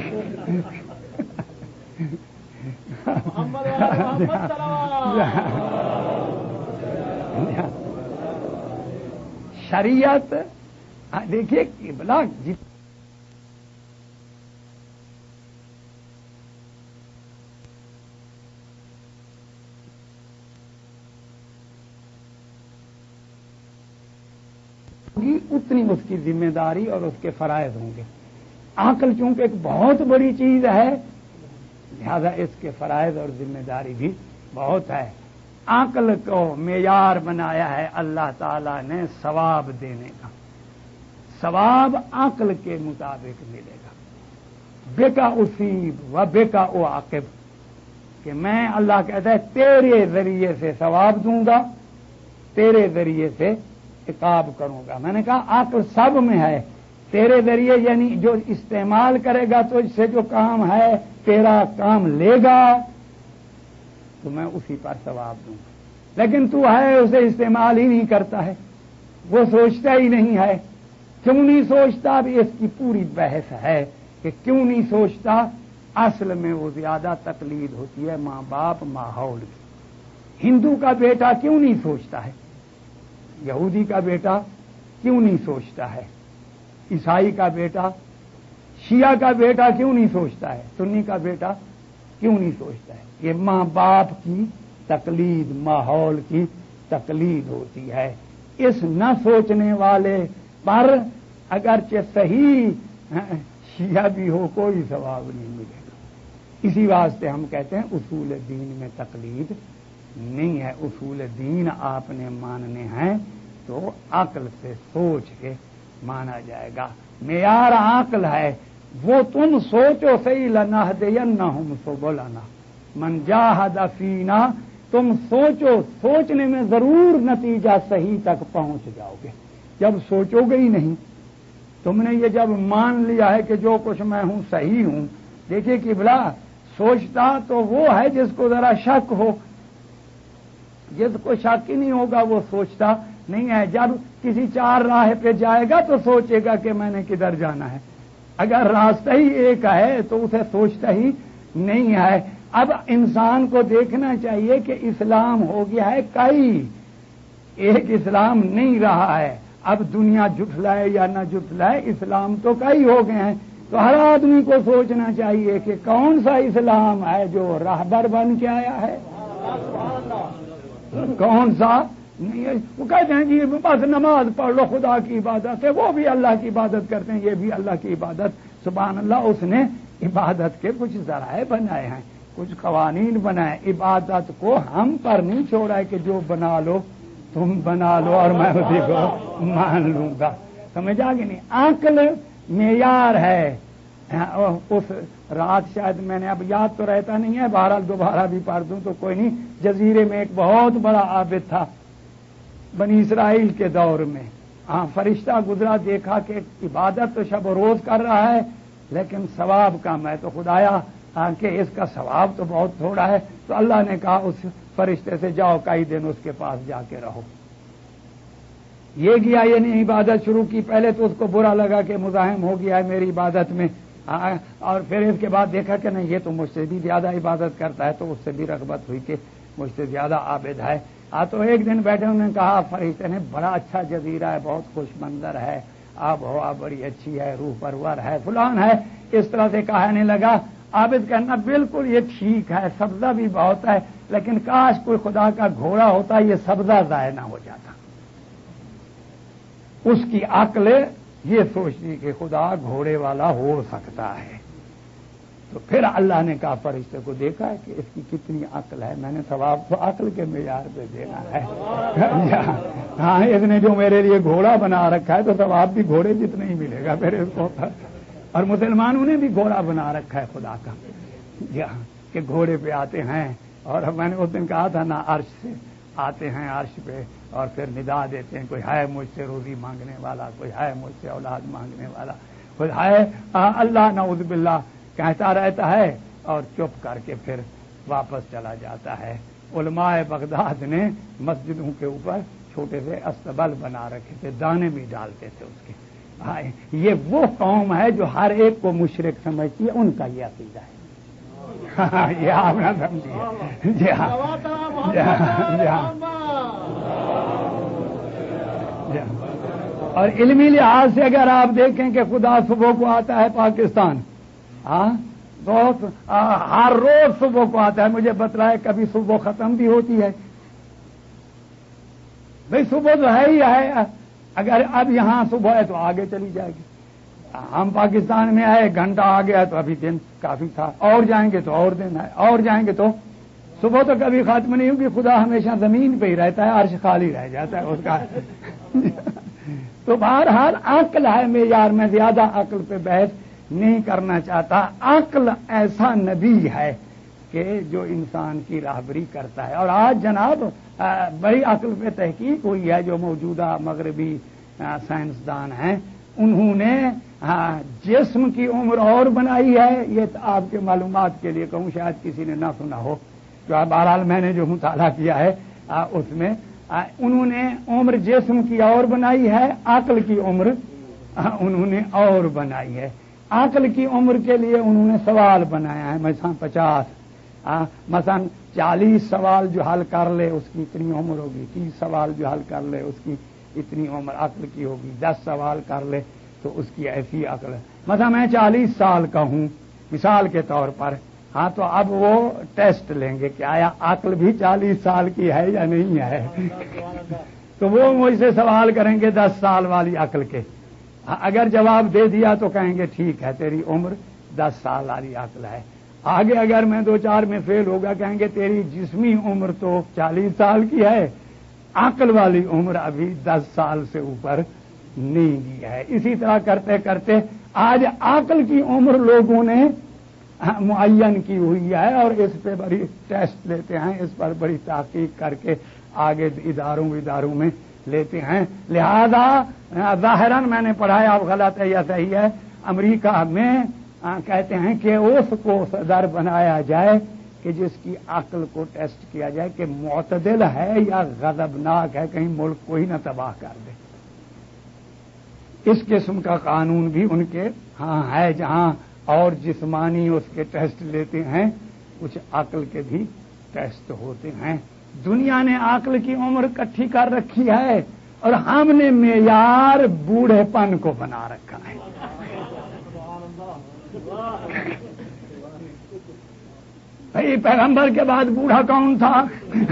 شریعت دیکھیے قبلہ اتنی اس کی ذمہ داری اور اس کے فرائض ہوں گے۔ عقل چونکہ ایک بہت بڑی چیز ہے، لہذا اس کے فرائض اور ذمہ داری بھی بہت ہے۔ عقل کو معیار بنایا ہے اللہ تعالی نے ثواب دینے کا، ثواب عقل کے مطابق ملے گا۔ بکا اصیب و بکا اعاقب، کہ میں اللہ کہتا ہے تیرے ذریعے سے ثواب دوں گا، تیرے ذریعے سے عقاب کروں گا۔ میں نے کہا عقل سب میں ہے، تیرے ذریعے یعنی جو استعمال کرے گا تو اس سے جو کام ہے تیرا کام لے گا تو میں اسی پر ثواب دوں گا، لیکن تو ہے اسے استعمال ہی نہیں کرتا ہے، وہ سوچتا ہی نہیں ہے۔ کیوں نہیں سوچتا؟ اب اس کی پوری بحث ہے کہ کیوں نہیں سوچتا۔ اصل میں وہ زیادہ تقلید ہوتی ہے ماں باپ ماحول کی۔ ہندو کا بیٹا کیوں نہیں سوچتا ہے؟ یہودی کا بیٹا کیوں نہیں سوچتا ہے؟ عیسائی کا بیٹا، شیعہ کا بیٹا کیوں نہیں سوچتا ہے؟ سنی کا بیٹا کیوں نہیں سوچتا ہے؟ یہ ماں باپ کی تقلید، ماحول کی تقلید ہوتی ہے۔ اس نہ سوچنے والے پر اگرچہ صحیح شیعہ بھی ہو کوئی ثواب نہیں ملے گا۔ اسی واسطے ہم کہتے ہیں اصول دین میں تقلید نہیں ہے۔ اصول دین آپ نے ماننے ہیں تو عقل سے سوچ کے مانا جائے گا۔ معیار عقل ہے، وہ تم سوچو صحیح لنہدینہم سبلنا من جاہد فینا، تم سوچو، سوچنے میں ضرور نتیجہ صحیح تک پہنچ جاؤ گے۔ جب سوچو گے ہی نہیں، تم نے یہ جب مان لیا ہے کہ جو کچھ میں ہوں صحیح ہوں، دیکھیے قبلہ سوچتا تو وہ ہے جس کو ذرا شک ہو، جس کو شک ہی نہیں ہوگا وہ سوچتا نہیں ہے۔ جب کسی چار راہ پہ جائے گا تو سوچے گا کہ میں نے کدھر جانا ہے، اگر راستہ ہی ایک ہے تو اسے سوچتا ہی نہیں ہے۔ اب انسان کو دیکھنا چاہیے کہ اسلام ہو گیا ہے کئی، ایک اسلام نہیں رہا ہے. اب دنیا جھٹلائے یا نہ جھٹلائے اسلام تو کئی ہو گئے ہیں. تو ہر آدمی کو سوچنا چاہیے کہ کون سا اسلام ہے جو راہبر بن کے آیا ہے, کون سا نہیں ہے. وہ کہتے ہیں جی بس نماز پڑھ لو, خدا کی عبادت ہے, وہ بھی اللہ کی عبادت کرتے ہیں, یہ بھی اللہ کی عبادت. سبحان اللہ, اس نے عبادت کے کچھ ذرائع بنائے ہیں, کچھ قوانین بنائے. عبادت کو ہم پر نہیں چھوڑا ہے کہ جو بنا لو تم بنا لو اور میں اسی کو مان لوں گا. سمجھ آ گئی نہیں. عقل معیار ہے. اس رات شاید میں نے اب یاد تو رہتا نہیں ہے, بہرحال دوبارہ بھی پڑھ دوں تو کوئی نہیں. جزیرے میں ایک بہت بڑا عابد تھا بنی اسرائیل کے دور میں. فرشتہ گزرا, دیکھا کہ عبادت تو شب و روز کر رہا ہے لیکن ثواب کم ہے. تو خدایا کہ اس کا ثواب تو بہت تھوڑا ہے. تو اللہ نے کہا اس فرشتے سے جاؤ کئی دن اس کے پاس جا کے رہو. یہ گیا, یہ نہیں عبادت شروع کی. پہلے تو اس کو برا لگا کہ مزاحم ہو گیا ہے میری عبادت میں, اور پھر اس کے بعد دیکھا کہ نہیں یہ تو مجھ سے بھی زیادہ عبادت کرتا ہے, تو اس سے بھی رغبت ہوئی کہ مجھ سے زیادہ عابد ہے. تو ایک دن بیٹھے انہوں نے کہا فرشتے نے بڑا اچھا جزیرہ ہے, بہت خوش منظر ہے, آب ہوا بڑی اچھی ہے, روح پرور ہے, فلان ہے. اس طرح سے کہنے لگا. عابد کہنا بالکل یہ ٹھیک ہے, سبزہ بھی بہت ہے, لیکن کاش کوئی خدا کا گھوڑا ہوتا یہ سبزہ ضائع نہ ہو جاتا. اس کی عقل یہ سوچتی کہ خدا گھوڑے والا ہو سکتا ہے. تو پھر اللہ نے کہا فرشتے کو, دیکھا ہے کہ اس کی کتنی عقل ہے, میں نے ثواب تو عقل کے معیار پہ دینا ہے. ہاں, اس نے جو میرے لیے گھوڑا بنا رکھا ہے تو ثواب بھی گھوڑے جتنا ہی ملے گا پھر اس کو. اور مسلمانوں نے بھی گھوڑا بنا رکھا ہے خدا کا, کہ گھوڑے پہ آتے ہیں. اور میں نے اس دن کہا تھا نا, عرش سے آتے ہیں عرش پہ اور پھر ندا دیتے ہیں, کوئی ہے مجھ سے روزی مانگنے والا, کوئی ہے مجھ سے اولاد مانگنے والا, کوئی ہے اللہ نعوذ باللہ کہتا رہتا ہے اور چپ کر کے پھر واپس چلا جاتا ہے. علماء بغداد نے مسجدوں کے اوپر چھوٹے سے استبل بنا رکھے تھے, دانے بھی ڈالتے تھے اس کے. یہ وہ قوم ہے جو ہر ایک کو مشرک سمجھتی ہے, ان کا یہ عقیدہ ہے. یہ آپ نہ سمجھیے. جی ہاں. اور علمی لحاظ سے اگر آپ دیکھیں کہ خدا صبح کو آتا ہے پاکستان, بہت ہر روز صبح کو آتا ہے. مجھے بتلائے کبھی صبح ختم بھی ہوتی ہے. بھئی صبح تو ہے ہی ہے, اگر اب یہاں صبح ہے تو آگے چلی جائے گی. ہم پاکستان میں آئے, گھنٹہ آ گیا تو ابھی دن کافی تھا, اور جائیں گے تو اور دن ہے, اور جائیں گے تو صبح تو کبھی ختم نہیں ہوگی. خدا ہمیشہ زمین پہ ہی رہتا ہے, عرش خالی رہ جاتا ہے اس کا. تو بہرحال عقل ہے معیار. میں زیادہ عقل پہ بحث نہیں کرنا چاہتا. عقل ایسا نبی ہے کہ جو انسان کی راہبری کرتا ہے. اور آج جناب بڑی عقل پہ تحقیق ہوئی ہے, جو موجودہ مغربی سائنسدان ہیں انہوں نے جسم کی عمر اور بنائی ہے. یہ آپ کے معلومات کے لیے کہوں, شاید کسی نے نہ سنا ہو, جو بہرحال میں نے جو مطالعہ کیا ہے اس میں انہوں نے عمر جسم کی اور بنائی ہے, عقل کی عمر انہوں نے اور بنائی ہے. عقل کی عمر کے لیے انہوں نے سوال بنایا ہے, مثلا 50, مثلا 40 سوال جو حل کر لے اس کی اتنی عمر ہوگی, 30 سوال جو حل کر لے اس کی اتنی عمر عقل کی ہوگی, 10 سوال کر لے تو اس کی ایسی عقل ہے. مثلا میں 40 سال کا ہوں مثال کے طور پر, تو اب وہ ٹیسٹ لیں گے کہ آیا عقل بھی 40 سال کی ہے یا نہیں ہے. تو وہ مجھ سے سوال کریں گے 10 سال والی عقل کے. اگر جواب دے دیا تو کہیں گے ٹھیک ہے تیری عمر 10 سال والی عقل ہے. آگے اگر میں 2-4 میں فیل ہوگا کہیں گے تیری جسمی عمر تو 40 سال کی ہے, عقل والی عمر ابھی 10 سال سے اوپر نہیں کی ہے. اسی طرح کرتے کرتے آج عقل کی عمر لوگوں نے معین کی ہوئی ہے, اور اس پہ بڑی ٹیسٹ لیتے ہیں, اس پر بڑی تحقیق کر کے آگے اداروں میں لیتے ہیں. لہذا ظاہراً میں نے پڑھایا, اب غلط ہے یا صحیح ہے, امریکہ میں کہتے ہیں کہ اس کو صدر بنایا جائے کہ جس کی عقل کو ٹیسٹ کیا جائے کہ معتدل ہے یا غضبناک ہے, کہیں ملک کو ہی نہ تباہ کر دے. اس قسم کا قانون بھی ان کے ہاں ہے, جہاں اور جسمانی اس کے ٹیسٹ لیتے ہیں, کچھ عقل کے بھی ٹیسٹ ہوتے ہیں. دنیا نے عقل کی عمر اکٹھی کر رکھی ہے اور ہم نے معیار بوڑھے پن کو بنا رکھا ہے. بھائی پیغمبر کے بعد بوڑھا کون تھا؟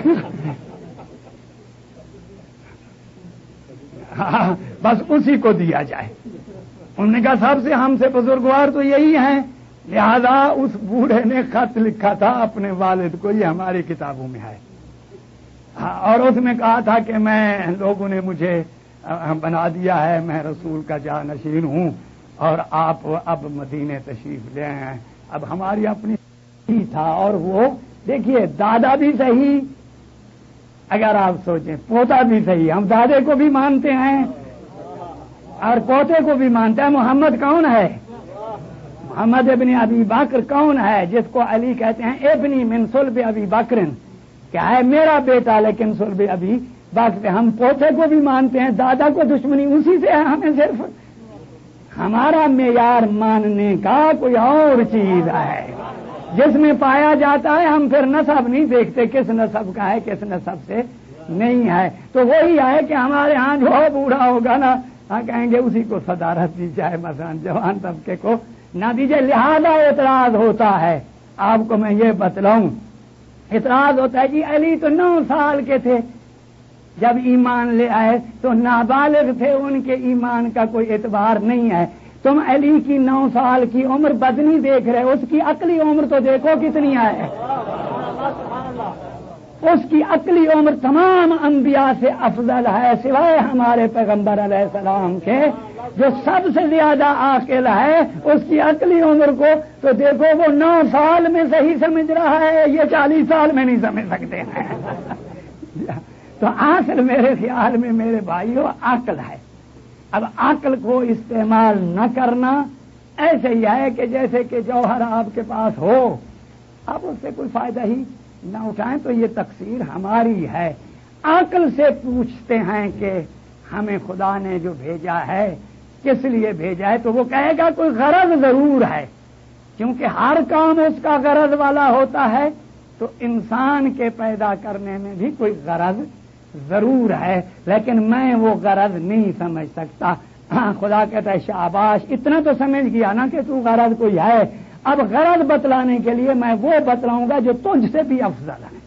بس اسی کو دیا جائے. انہوں نے کہا سب سے ہم سے بزرگوار تو یہی ہیں، لہذا اس بوڑھے نے خط لکھا تھا اپنے والد کو، یہ ہماری کتابوں میں ہے، اور اس میں کہا تھا کہ میں لوگوں نے مجھے بنا دیا ہے، میں رسول کا جانشین ہوں اور آپ اب مدینے تشریف لے ہیں. اب ہماری اپنی تھا، اور وہ دیکھیے دادا بھی صحیح، اگر آپ سوچیں پوتا بھی صحیح، ہم دادے کو بھی مانتے ہیں اور پوتے کو بھی مانتے ہیں. محمد کون ہے؟ محمد ابن ابی بکر کون ہے جس کو علی کہتے ہیں ابنی من صلب ابی بکر، کیا ہے میرا بیٹا لیکن صلب ابی بکر. ہم پوتے کو بھی مانتے ہیں، دادا کو دشمنی اسی سے ہے. ہمیں صرف ہمارا معیار ماننے کا کوئی اور چیز ہے جس میں پایا جاتا ہے. ہم پھر نسب نہیں دیکھتے کس نسب کا ہے کس نسب سے نہیں ہے. تو وہی ہے کہ ہمارے ہاں جو بوڑھا ہوگا نا کہیں گے اسی کو صدارت دی جائے، مثلا جوان طبقے کو نہ دیجیے. لہذا اعتراض ہوتا ہے، آپ کو میں یہ بتلاؤں، اعتراض ہوتا ہے جی علی تو 9 سال کے تھے جب ایمان لے آئے، تو نابالغ تھے، ان کے ایمان کا کوئی اعتبار نہیں ہے. تم علی کی 9 سال کی عمر بدنی دیکھ رہے، اس کی عقلی عمر تو دیکھو کتنی ہے. اس کی عقلی عمر تمام انبیاء سے افضل ہے، سوائے ہمارے پیغمبر علیہ السلام کے جو سب سے زیادہ عاقل ہے. اس کی عقلی عمر کو تو دیکھو، وہ 9 سال میں صحیح سمجھ رہا ہے، یہ 40 سال میں نہیں سمجھ سکتے ہیں. تو اصل میرے خیال میں میرے بھائیو عقل ہے. اب عقل کو استعمال نہ کرنا ایسے ہی ہے کہ جیسے کہ جوہر آپ کے پاس ہو، اب اس سے کوئی فائدہ ہی نہ اٹھائیں، تو یہ تقصیر ہماری ہے. عقل سے پوچھتے ہیں کہ ہمیں خدا نے جو بھیجا ہے کس لیے بھیجا ہے، تو وہ کہے گا کوئی غرض ضرور ہے، کیونکہ ہر کام اس کا غرض والا ہوتا ہے. تو انسان کے پیدا کرنے میں بھی کوئی غرض ضرور ہے، لیکن میں وہ غرض نہیں سمجھ سکتا. خدا کہتا ہے شاباش، اتنا تو سمجھ گیا نا کہ تو غرض کوئی ہے. اب غرض بتلانے کے لیے میں وہ بتلاؤں گا جو تجھ سے بھی افضل ہے.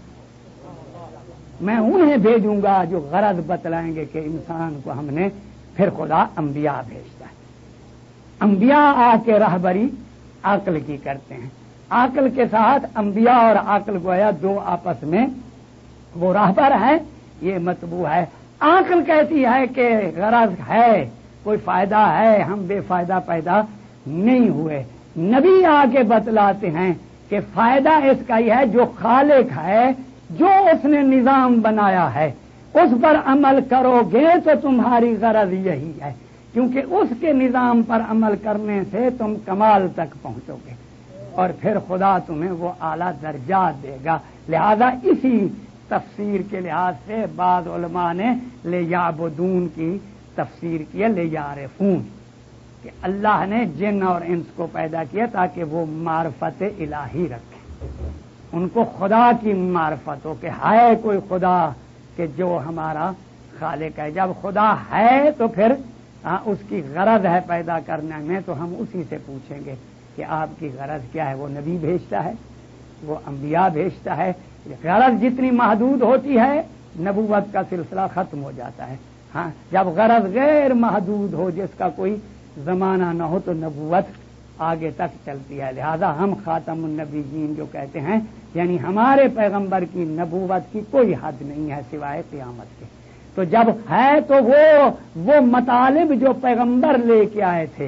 میں انہیں بھیجوں گا جو غرض بتلائیں گے کہ انسان کو ہم نے، پھر خدا انبیاء بھیجتا ہے. انبیاء آ کے راہبری عقل کی کرتے ہیں. عقل کے ساتھ انبیاء اور عقل گویا دو آپس میں وہ راہبر ہے، یہ مطبوع ہے. عقل کہتی ہے کہ غرض ہے، کوئی فائدہ ہے، ہم بے فائدہ پیدا نہیں ہوئے. نبی آ کے بتلاتے ہیں کہ فائدہ اس کا ہی ہے، جو خالق ہے، جو اس نے نظام بنایا ہے اس پر عمل کرو گے تو تمہاری غرض یہی ہے، کیونکہ اس کے نظام پر عمل کرنے سے تم کمال تک پہنچو گے اور پھر خدا تمہیں وہ اعلیٰ درجات دے گا. لہذا اسی تفسیر کے لحاظ سے بعض علماء نے لے یعبدون کی تفسیر کی ہے لے یعرفون، کہ اللہ نے جن اور انس کو پیدا کیا تاکہ وہ معرفت الہی رکھیں، ان کو خدا کی معرفت ہو کہ ہے کوئی خدا کہ جو ہمارا خالق ہے. جب خدا ہے تو پھر اس کی غرض ہے پیدا کرنے میں، تو ہم اسی سے پوچھیں گے کہ آپ کی غرض کیا ہے. وہ نبی بھیجتا ہے، وہ انبیاء بھیجتا ہے. غرض جتنی محدود ہوتی ہے نبوت کا سلسلہ ختم ہو جاتا ہے. ہاں، جب غرض غیر محدود ہو، جس کا کوئی زمانہ نہ ہو، تو نبوت آگے تک چلتی ہے. لہذا ہم خاتم النبیین جو کہتے ہیں، یعنی ہمارے پیغمبر کی نبوت کی کوئی حد نہیں ہے سوائے قیامت کے. تو جب ہے تو وہ مطالب جو پیغمبر لے کے آئے تھے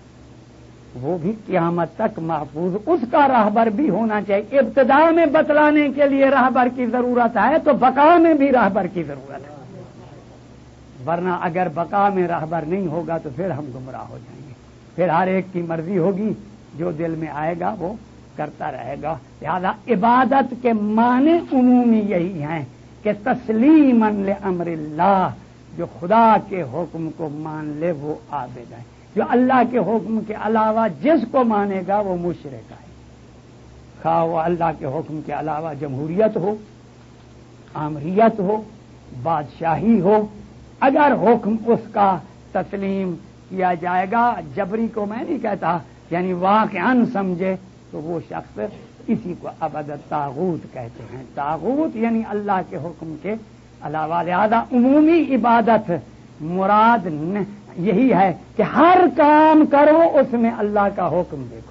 وہ بھی قیامت تک محفوظ، اس کا راہبر بھی ہونا چاہیے. ابتدا میں بتلانے کے لیے راہبر کی ضرورت ہے تو بقا میں بھی راہبر کی ضرورت ہے، ورنہ اگر بقا میں راہبر نہیں ہوگا تو پھر ہم گمراہ ہو جائیں گے. پھر ہر ایک کی مرضی ہوگی، جو دل میں آئے گا وہ کرتا رہے گا. لہذا عبادت کے معنی عمومی یہی ہیں کہ تسلیماً لامر اللہ، جو خدا کے حکم کو مان لے وہ عابد ہے. جو اللہ کے حکم کے علاوہ جس کو مانے گا وہ مشرک ہے. خواہ وہ اللہ کے حکم کے علاوہ جمہوریت ہو، आमरियत हो, बादशाही हो, अगर हुक्म उसका तस्लीम किया जाएगा, जबरी को मैं नहीं कहता, यानी वाक़अन समझे, तो वो शख्स इसी को अबद तागूत कहते हैं। तागूत यानी अल्लाह के हुक्म के अलावा। लिहाजा उमूमी इबादत मुराद यही है कि हर काम करो उसमें अल्लाह का हुक्म देखो,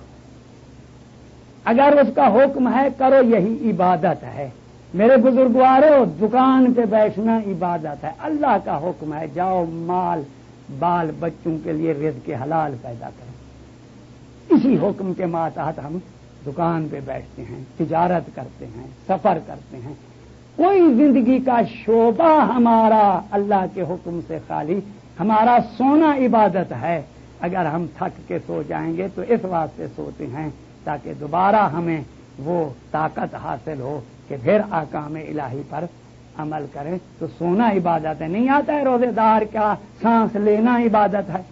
अगर उसका हुक्म है करो, यही इबादत है। मेरे बुजुर्गवारों, दुकान पे बैठना इबादत है, अल्लाह का हुक्म है जाओ माल बाल बच्चों के लिए रिज़्क़ के हलाल पैदा करो। इसी हुक्म के मातहत हम दुकान पे बैठते हैं, तिजारत करते हैं, सफर करते हैं। कोई जिंदगी का शोबा हमारा अल्लाह के हुक्म से खाली, हमारा सोना इबादत है। अगर हम थक के सो जाएंगे तो इस वास्ते सोते हैं ताकि दोबारा हमें वो ताकत हासिल हो कि फिर आकाम इलाही पर अमल करें। तो सोना इबादत है। नहीं आता है रोजेदार का सांस लेना इबादत है।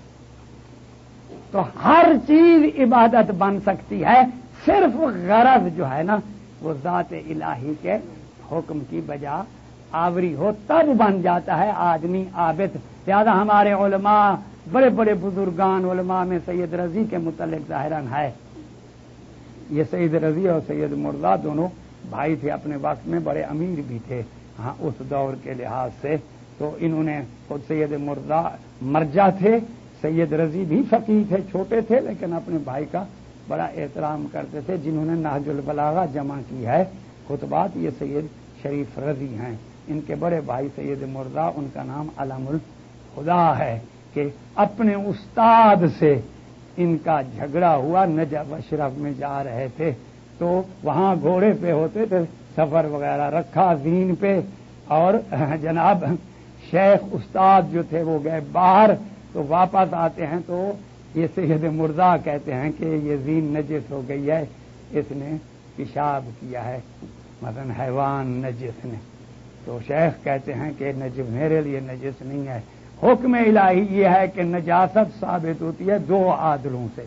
तो हर चीज इबादत बन सकती है, सिर्फ गरज जो है ना वो ज़ात इलाही के हुक्म की बजा आवरी हो, तब बन जाता है आदमी आबिद। लिहाजा हमारे उलमा, बड़े बड़े बुजुर्गान उलमा में सैयद रजी के मुतल्लिक ज़ाहिरन है। ये सैयद रजी और सैयद मुर्दा दोनों भाई थे, अपने वक्त में बड़े अमीर भी थे। हाँ, उस दौर के लिहाज से तो इन्होंने खुद सैयद मुर्दा मर्जा थे, सैयद रजी भी फकीह थे, छोटे थे लेकिन अपने भाई का बड़ा एहतराम करते थे। जिन्होंने नहजुल बलागा जमा की है खुतबात, ये सैयद शरीफ रजी हैं। इनके बड़े भाई सैयद मुर्दा, उनका नाम अलमुल खुदा है कि अपने उस्ताद से इनका झगड़ा हुआ। नजफ अशरफ में जा रहे थे तो वहां घोड़े पे होते थे, सफर वगैरह रखा दीन पे, और जनाब शेख उस्ताद जो थे वो गए बाहर, तो वापस आते हैं तो ये सैयद मुर्दा कहते हैं कि ये जीन नजिस हो गई है, इसने पेशाब किया है, मसलन हैवान नजिस ने। तो शेख कहते हैं कि नजिस मेरे लिए नजिस नहीं है, हुक्म इलाही ये है कि नजासत साबित होती है दो आदिलों से।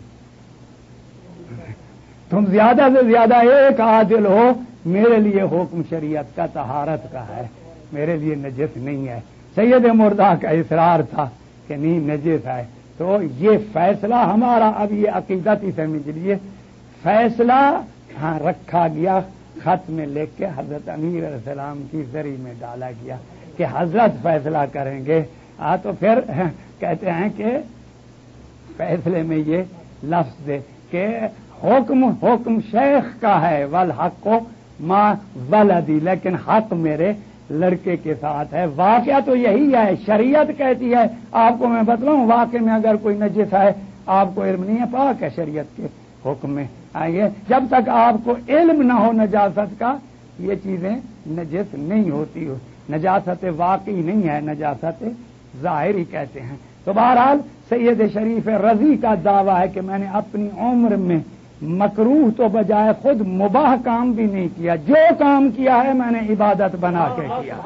तुम ज्यादा से ज्यादा एक आदिल हो, मेरे लिए हुक्म शरीयत का तहारत का है, मेरे लिए नजिस नहीं है। सैयद मुर्दा का इसरार था कि नहीं नजिस है। तो ये फैसला हमारा, अब ये अकीदत ही समझ लीजिए, फैसला हाँ रखा गया, खत में लिख के हजरत अमीर अलैहिस्सलाम की जरी में डाला गया कि हजरत फैसला करेंगे। तो फिर कहते हैं कि फैसले में ये लफ्ज दे कि हुक्म शेख का है, वल हक़ मा वलदी, लेकिन हक मेरे लड़के के साथ है। वाक़या तो यही है, शरीयत कहती है। आपको मैं बतलाऊं, वाक़े में अगर कोई नजिस है आपको इल्म नहीं है, पाक है शरीयत के हुक्म में। आइए, जब तक आपको इल्म ना हो नजासत का, ये चीजें नजिस नहीं होती हो। नजासत वाकई नहीं है, नजासत ज़ाहिरी कहते हैं। तो बहरहाल सैयद शरीफ रजी का दावा है कि मैंने अपनी उम्र में मकरूह तो बजाय खुद मुबाह काम भी नहीं किया, जो काम किया है मैंने इबादत बना के किया।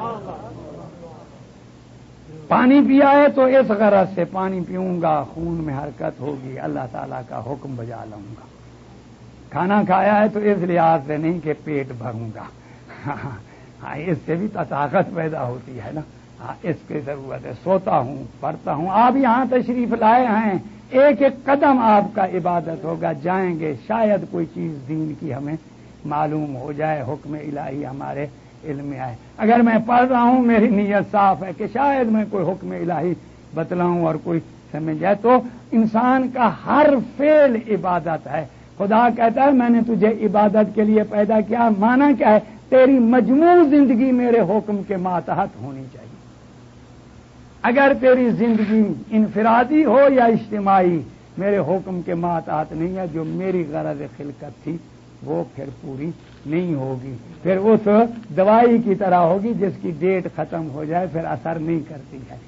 पानी पिया है तो इस गरज से पानी पीऊंगा, खून में हरकत होगी, अल्लाह ताला का हुक्म बजा लूंगा। खाना खाया है तो इस लिहाज से नहीं कि पेट भरूंगा, हाँ इससे भी ताकत पैदा होती है ना, हाँ इसकी जरूरत है। सोता हूँ, पढ़ता हूँ। आप यहाँ तशरीफ लाए हैं, एक एक कदम आपका इबादत होगा। जाएंगे, शायद कोई चीज दीन की हमें मालूम हो जाए, हुक्म इलाही हमारे इल्म में आए। अगर मैं पढ़ रहा हूँ, मेरी नीयत साफ है कि शायद मैं कोई हुक्म इलाही बतलाऊं और कोई समझ जाए, तो इंसान का हर फेल इबादत है। खुदा कहता है मैंने तुझे इबादत के लिए पैदा किया। माना क्या है? तेरी मजमू जिंदगी मेरे हुक्म के मातहत होनी चाहिए। अगर तेरी जिंदगी इनफरादी हो या इज्तिमाई, मेरे हुक्म के मातहत नहीं है, जो मेरी गरज खिलकत थी वो फिर पूरी नहीं होगी, फिर उस दवाई की तरह होगी जिसकी डेट खत्म हो जाए फिर असर नहीं करती है।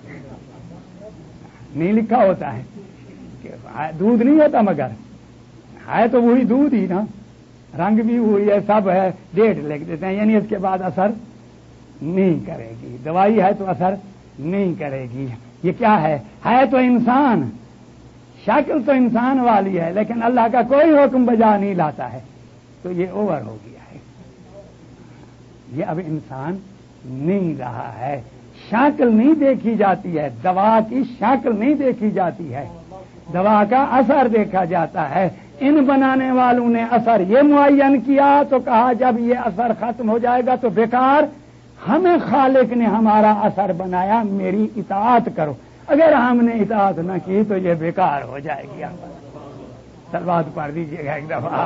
नहीं लिखा होता है कि दूध नहीं होता, मगर है तो वही दूध ही ना, रंग भी हुई है, सब है, डेट लिख देते हैं, यानी इसके बाद असर नहीं करेगी। दवाई है तो असर नहीं करेगी। ये क्या है तो इंसान, शक्ल तो इंसान वाली है, लेकिन अल्लाह का कोई हुक्म बजा नहीं लाता है, तो ये ओवर हो गया है। ये अब इंसान نہیں رہا ہے. شکل نہیں دیکھی جاتی ہے، دوا کی شکل نہیں دیکھی جاتی ہے، دوا کا اثر دیکھا جاتا ہے. ان بنانے والوں نے اثر یہ معین کیا تو کہا جب یہ اثر ختم ہو جائے گا تو بیکار. ہمیں خالق نے ہمارا اثر بنایا، میری اطاعت کرو. اگر ہم نے اطاعت نہ کی تو یہ بیکار ہو جائے گی. صلوات پڑھ دیجیے گا ایک دفعہ.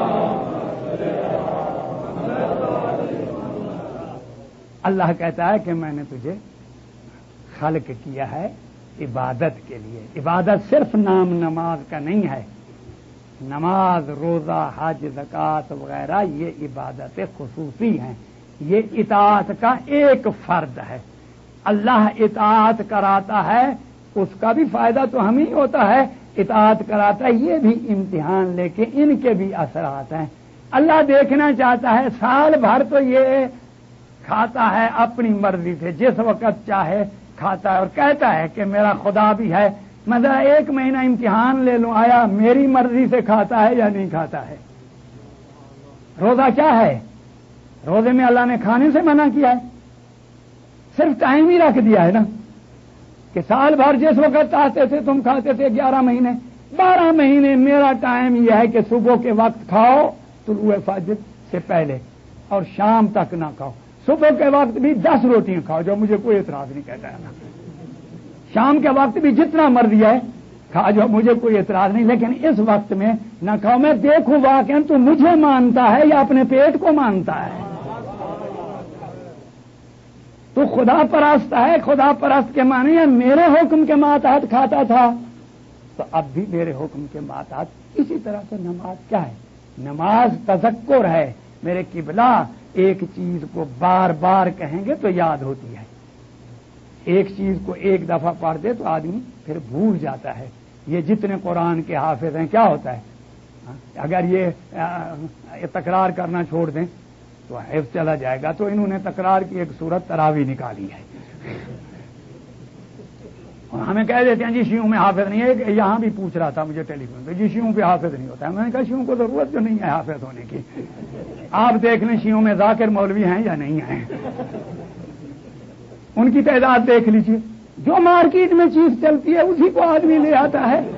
اللہ کہتا ہے کہ میں نے تجھے خلق کیا ہے عبادت کے لیے. عبادت صرف نام نماز کا نہیں ہے. نماز، روزہ، حج، زکوٰۃ وغیرہ یہ عبادت خصوصی ہیں. یہ اطاعت کا ایک فرد ہے. اللہ اطاعت کراتا ہے، اس کا بھی فائدہ تو ہم ہی ہوتا ہے. اطاعت کراتا ہے، یہ بھی امتحان لے کے ان کے بھی اثرات ہیں. اللہ دیکھنا چاہتا ہے. سال بھر تو یہ کھاتا ہے اپنی مرضی سے، جس وقت چاہے کھاتا ہے اور کہتا ہے کہ میرا خدا بھی ہے. میں ذرا ایک مہینہ امتحان لے لوں، آیا میری مرضی سے کھاتا ہے یا نہیں کھاتا ہے. روزہ کیا ہے؟ روزے میں اللہ نے کھانے سے منع کیا ہے، صرف ٹائم ہی رکھ دیا ہے نا کہ سال بھر جس وقت چاہتے تھے تم کھاتے تھے. 11 مہینے 12 مہینے میرا ٹائم یہ ہے کہ صبح کے وقت کھاؤ طلوع فجر سے پہلے اور شام تک نہ کھاؤ. صبح کے وقت بھی 10 روٹیاں کھاؤ، جو مجھے کوئی اعتراض نہیں کہتا ہے نا. شام کے وقت بھی جتنا مرضی ہے کھا جو، مجھے کوئی اعتراض نہیں. لیکن اس وقت میں نہ کھاؤ. میں دیکھوں واقعا تو مجھے مانتا ہے یا اپنے پیٹ کو مانتا ہے. تو خدا پرست ہے. خدا پرست کے معنی ہے میرے حکم کے ماتحت کھاتا تھا تو اب بھی میرے حکم کے ماتحت. اسی طرح سے نماز کیا ہے؟ نماز تذکر ہے. میرے قبلہ ایک چیز کو بار بار کہیں گے تو یاد ہوتی ہے. ایک چیز کو ایک دفعہ پڑھ دے تو آدمی پھر بھول جاتا ہے. یہ جتنے قرآن کے حافظ ہیں کیا ہوتا ہے؟ اگر یہ تکرار کرنا چھوڑ دیں تو حفظ چلا جائے گا. تو انہوں نے تکرار کی ایک صورت تراویح نکالی ہے اور ہمیں کہہ دیتے ہیں جی شیعوں میں حافظ نہیں ہے. یہاں بھی پوچھ رہا تھا مجھے ٹیلی فون پہ جی شیعوں پہ حافظ نہیں ہوتا ہے. میں نے کہا شیعوں کو ضرورت جو نہیں ہے حافظ ہونے کی. آپ دیکھ لیں شیعوں میں ذاکر مولوی ہیں یا نہیں ہیں، ان کی تعداد دیکھ لیجیے. جو مارکیٹ میں چیز چلتی ہے اسی کو آدمی لے آتا ہے.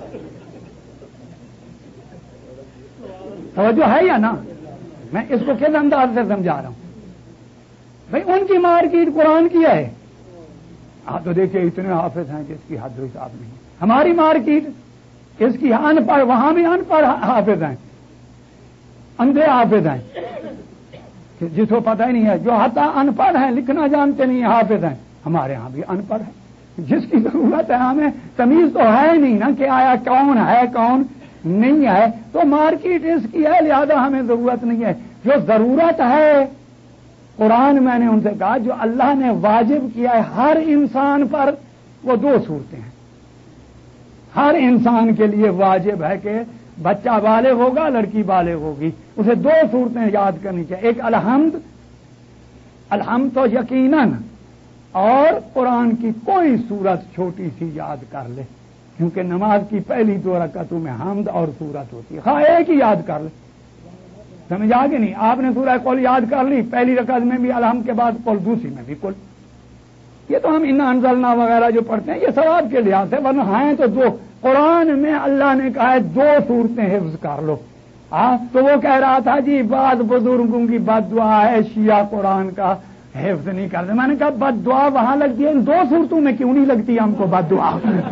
توجہ ہے یا نا؟ میں اس کو کس انداز سے سمجھا رہا ہوں بھائی. ان کی مارکیٹ قرآن کی ہے. آپ تو دیکھیے اتنے حافظ ہیں جس کی حد و حساب نہیں. ہماری مارکیٹ اس کی ان پڑھ، وہاں بھی ان پڑھ حافظ ہیں، اندھے حافظ ہیں جس کو پتہ ہی نہیں ہے. جو حتیٰ ان پڑھ ہیں، لکھنا جانتے نہیں حافظ ہیں. ہمارے ہاں بھی ان پڑھ ہے. جس کی ضرورت ہے، ہمیں تمیز تو ہے نہیں نا کہ آیا کون ہے کون نہیں ہے. تو مارکیٹ اس کی ہے، لہذا ہمیں ضرورت نہیں ہے. جو ضرورت ہے قرآن میں نے ان سے کہا جو اللہ نے واجب کیا ہے ہر انسان پر، وہ 2 صورتیں ہیں. ہر انسان کے لیے واجب ہے کہ بچہ بالغ ہوگا، لڑکی بالغ ہوگی، اسے 2 صورتیں یاد کرنی چاہیے. ایک الحمد تو یقیناً، اور قرآن کی کوئی صورت چھوٹی سی یاد کر لے، کیونکہ نماز کی پہلی 2 رکعتوں میں حمد اور صورت ہوتی ہے. خواہ ایک ہی یاد کر لے. سمجھ آ گئی نہیں؟ آپ نے سورہ قل یاد کر لی، پہلی رکعت میں بھی الحمد کے بعد قل، دوسری میں بھی قل. یہ تو ہم انا انزلنا وغیرہ جو پڑھتے ہیں یہ ثواب کے لحاظ سے، ورنہ ہیں تو 2. قرآن میں اللہ نے کہا ہے 2 صورتیں حفظ کر لو. تو وہ کہہ رہا تھا جی بعض بزرگوں کی بد دعا ہے شیعہ قرآن کا حفظ نہیں کرتے. میں نے کہا بد دعا وہاں لگتی ہے، ان 2 صورتوں میں کیوں نہیں لگتی ہم کو بد دعا؟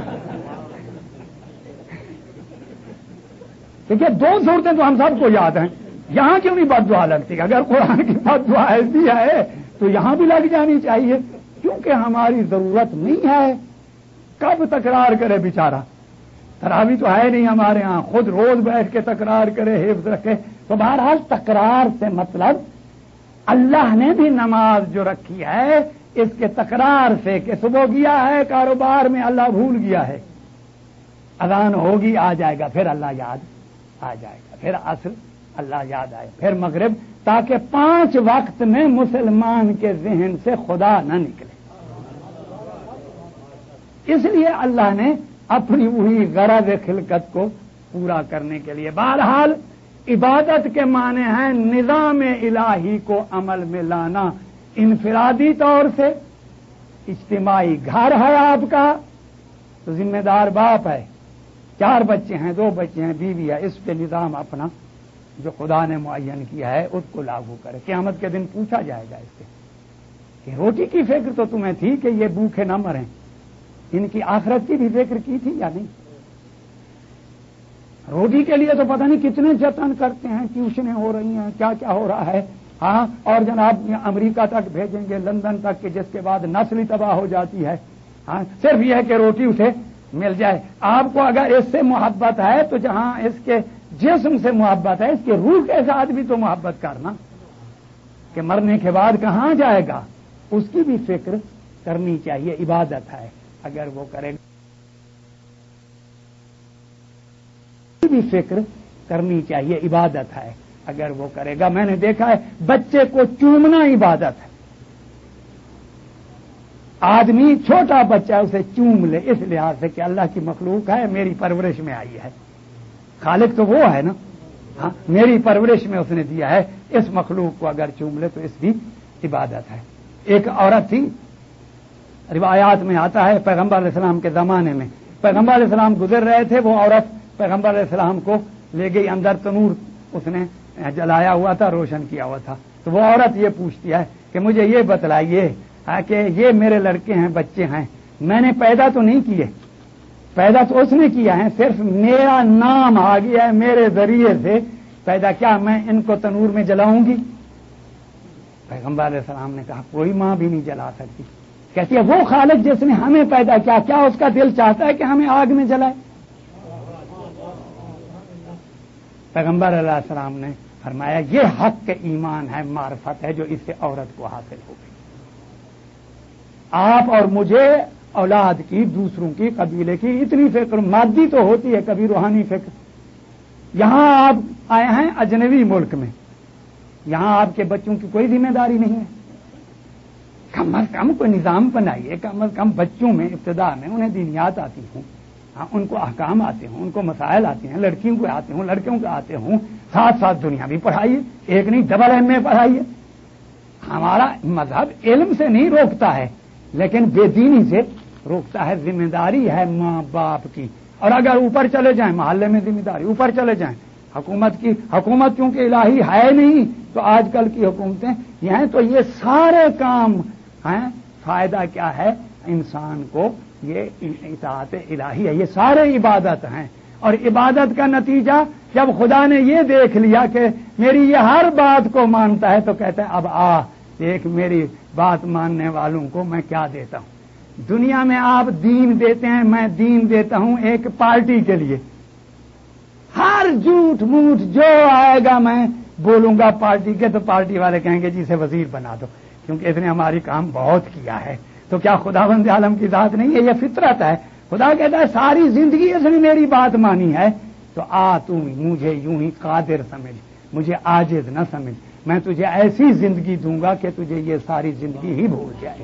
دیکھیے 2 صورتیں تو ہم سب کو یاد ہیں، یہاں کیوں نہیں بد دعا لگتی؟ اگر قرآن کی بد دعا ایسی ہے تو یہاں بھی لگ جانی چاہیے، کیونکہ ہماری ضرورت نہیں ہے. کب تکرار کرے بیچارہ؟ تراویح تو ہے نہیں ہمارے ہاں، خود روز بیٹھ کے تکرار کرے، حفظ رکھے. تو بہرحال تکرار سے مطلب اللہ نے بھی نماز جو رکھی ہے اس کے تکرار سے، کہ صبح گیا ہے کاروبار میں اللہ بھول گیا ہے، اذان ہوگی آ جائے گا، پھر اللہ یاد آ جائے گا، پھر عصر اللہ یاد آئے، پھر مغرب، تاکہ 5 وقت میں مسلمان کے ذہن سے خدا نہ نکلے. اس لیے اللہ نے اپنی وہی غرض خلقت کو پورا کرنے کے لیے. بہرحال عبادت کے معنی ہیں نظام الہی کو عمل میں لانا. انفرادی طور سے اجتماعی گھر ہے آپ کا تو ذمہ دار باپ ہے، 4 بچے ہیں، 2 بچے ہیں، بیوی ہے، اس پہ نظام اپنا جو خدا نے معین کیا ہے اس کو لاگو کرے۔ قیامت کے دن پوچھا جائے گا اس سے کہ روٹی کی فکر تو تمہیں تھی کہ یہ بھوکے نہ مریں، ان کی آخرت کی بھی فکر کی تھی یا نہیں؟ روٹی کے لیے تو پتہ نہیں کتنے جتن کرتے ہیں، ٹیوشنیں ہو رہی ہیں، کیا کیا ہو رہا ہے، ہاں، اور جناب امریکہ تک بھیجیں گے، لندن تک، کہ جس کے بعد نسل تباہ ہو جاتی ہے، ہاں، صرف یہ ہے کہ روٹی اسے مل جائے۔ آپ کو اگر اس سے محبت ہے تو جہاں اس کے جسم سے محبت ہے، اس کے روح کے ساتھ بھی تو محبت کرنا کہ مرنے کے بعد کہاں جائے گا، اس کی بھی فکر کرنی چاہیے۔ عبادت ہے، اگر وہ کرے گا بھی فکر کرنی چاہیے، عبادت ہے اگر وہ کرے گا۔ میں نے دیکھا ہے بچے کو چومنا عبادت ہے، آدمی چھوٹا بچہ اسے چوم لے اس لحاظ سے کہ اللہ کی مخلوق ہے، میری پرورش میں آئی ہے، خالق تو وہ ہے نا، ہاں، میری پرورش میں اس نے دیا ہے، اس مخلوق کو اگر چوم لے تو اس کی عبادت ہے۔ ایک عورت تھی، روایات میں آتا ہے پیغمبر علیہ السلام کے زمانے میں پیغمبر علیہ السلام گزر رہے تھے، وہ عورت پیغمبر علیہ السلام کو لے گئی اندر، تنور اس نے جلایا ہوا تھا، روشن کیا ہوا تھا، تو وہ عورت یہ پوچھتی ہے کہ مجھے یہ بتلائیے کہ یہ میرے لڑکے ہیں، بچے ہیں، میں نے پیدا تو نہیں کیے، پیدا تو اس نے کیا ہے، صرف میرا نام آ گیا ہے میرے ذریعے سے پیدا، کیا میں ان کو تنور میں جلاؤں گی؟ پیغمبر علیہ السلام نے کہا کوئی ماں بھی نہیں جلا سکتی۔ کہتی ہے وہ خالق جس نے ہمیں پیدا کیا، کیا اس کا دل چاہتا ہے کہ ہمیں آگ میں جلائے؟ پیغمبر علیہ السلام نے فرمایا یہ حق ایمان ہے، معرفت ہے جو اس سے عورت کو حاصل ہو گئی۔ آپ اور مجھے اولاد کی، دوسروں کی، قبیلے کی اتنی فکر مادی تو ہوتی ہے، کبھی روحانی فکر۔ یہاں آپ آئے ہیں اجنبی ملک میں، یہاں آپ کے بچوں کی کوئی ذمہ داری نہیں ہے، کم از کم کوئی نظام بنائیے، کم از کم بچوں میں ابتدا میں انہیں دینیات آتی ہوں، ہاں، ان کو احکام آتے ہوں، ان کو مسائل آتے ہیں، لڑکیوں کو آتے ہوں، لڑکیوں کو آتے ہوں، ساتھ ساتھ دنیا بھی پڑھائیے، ایک نہیں ڈبل ایم اے پڑھائیے۔ ہمارا مذہب علم سے نہیں روکتا ہے لیکن بے دینی سے روکتا ہے، ذمہ داری ہے ماں باپ کی، اور اگر اوپر چلے جائیں محلے میں ذمہ داری، اوپر چلے جائیں حکومت کی، حکومت کیونکہ الہی ہے نہیں تو آج کل کی حکومتیں یہ ہیں، تو یہ سارے کام ہیں، فائدہ کیا ہے انسان کو، یہ اطاعت الہی ہے، یہ سارے عبادت ہیں، اور عبادت کا نتیجہ جب خدا نے یہ دیکھ لیا کہ میری یہ ہر بات کو مانتا ہے تو کہتا ہے اب آ دیکھ میری بات ماننے والوں کو میں کیا دیتا ہوں۔ دنیا میں آپ دین دیتے ہیں، میں دین دیتا ہوں ایک پارٹی کے لیے، ہر جھوٹ موٹ جو آئے گا میں بولوں گا پارٹی کے، تو پارٹی والے کہیں گے جی اسے وزیر بنا دو کیونکہ اس نے ہماری کام بہت کیا ہے۔ تو کیا خداوند عالم کی ذات نہیں ہے؟ یہ فطرت ہے۔ خدا کہتا ہے ساری زندگی اس نے میری بات مانی ہے، تو آ تو مجھے یوں ہی قادر سمجھ، مجھے عاجز نہ سمجھ، میں تجھے ایسی زندگی دوں گا کہ تجھے یہ ساری زندگی ہی بھول جائے۔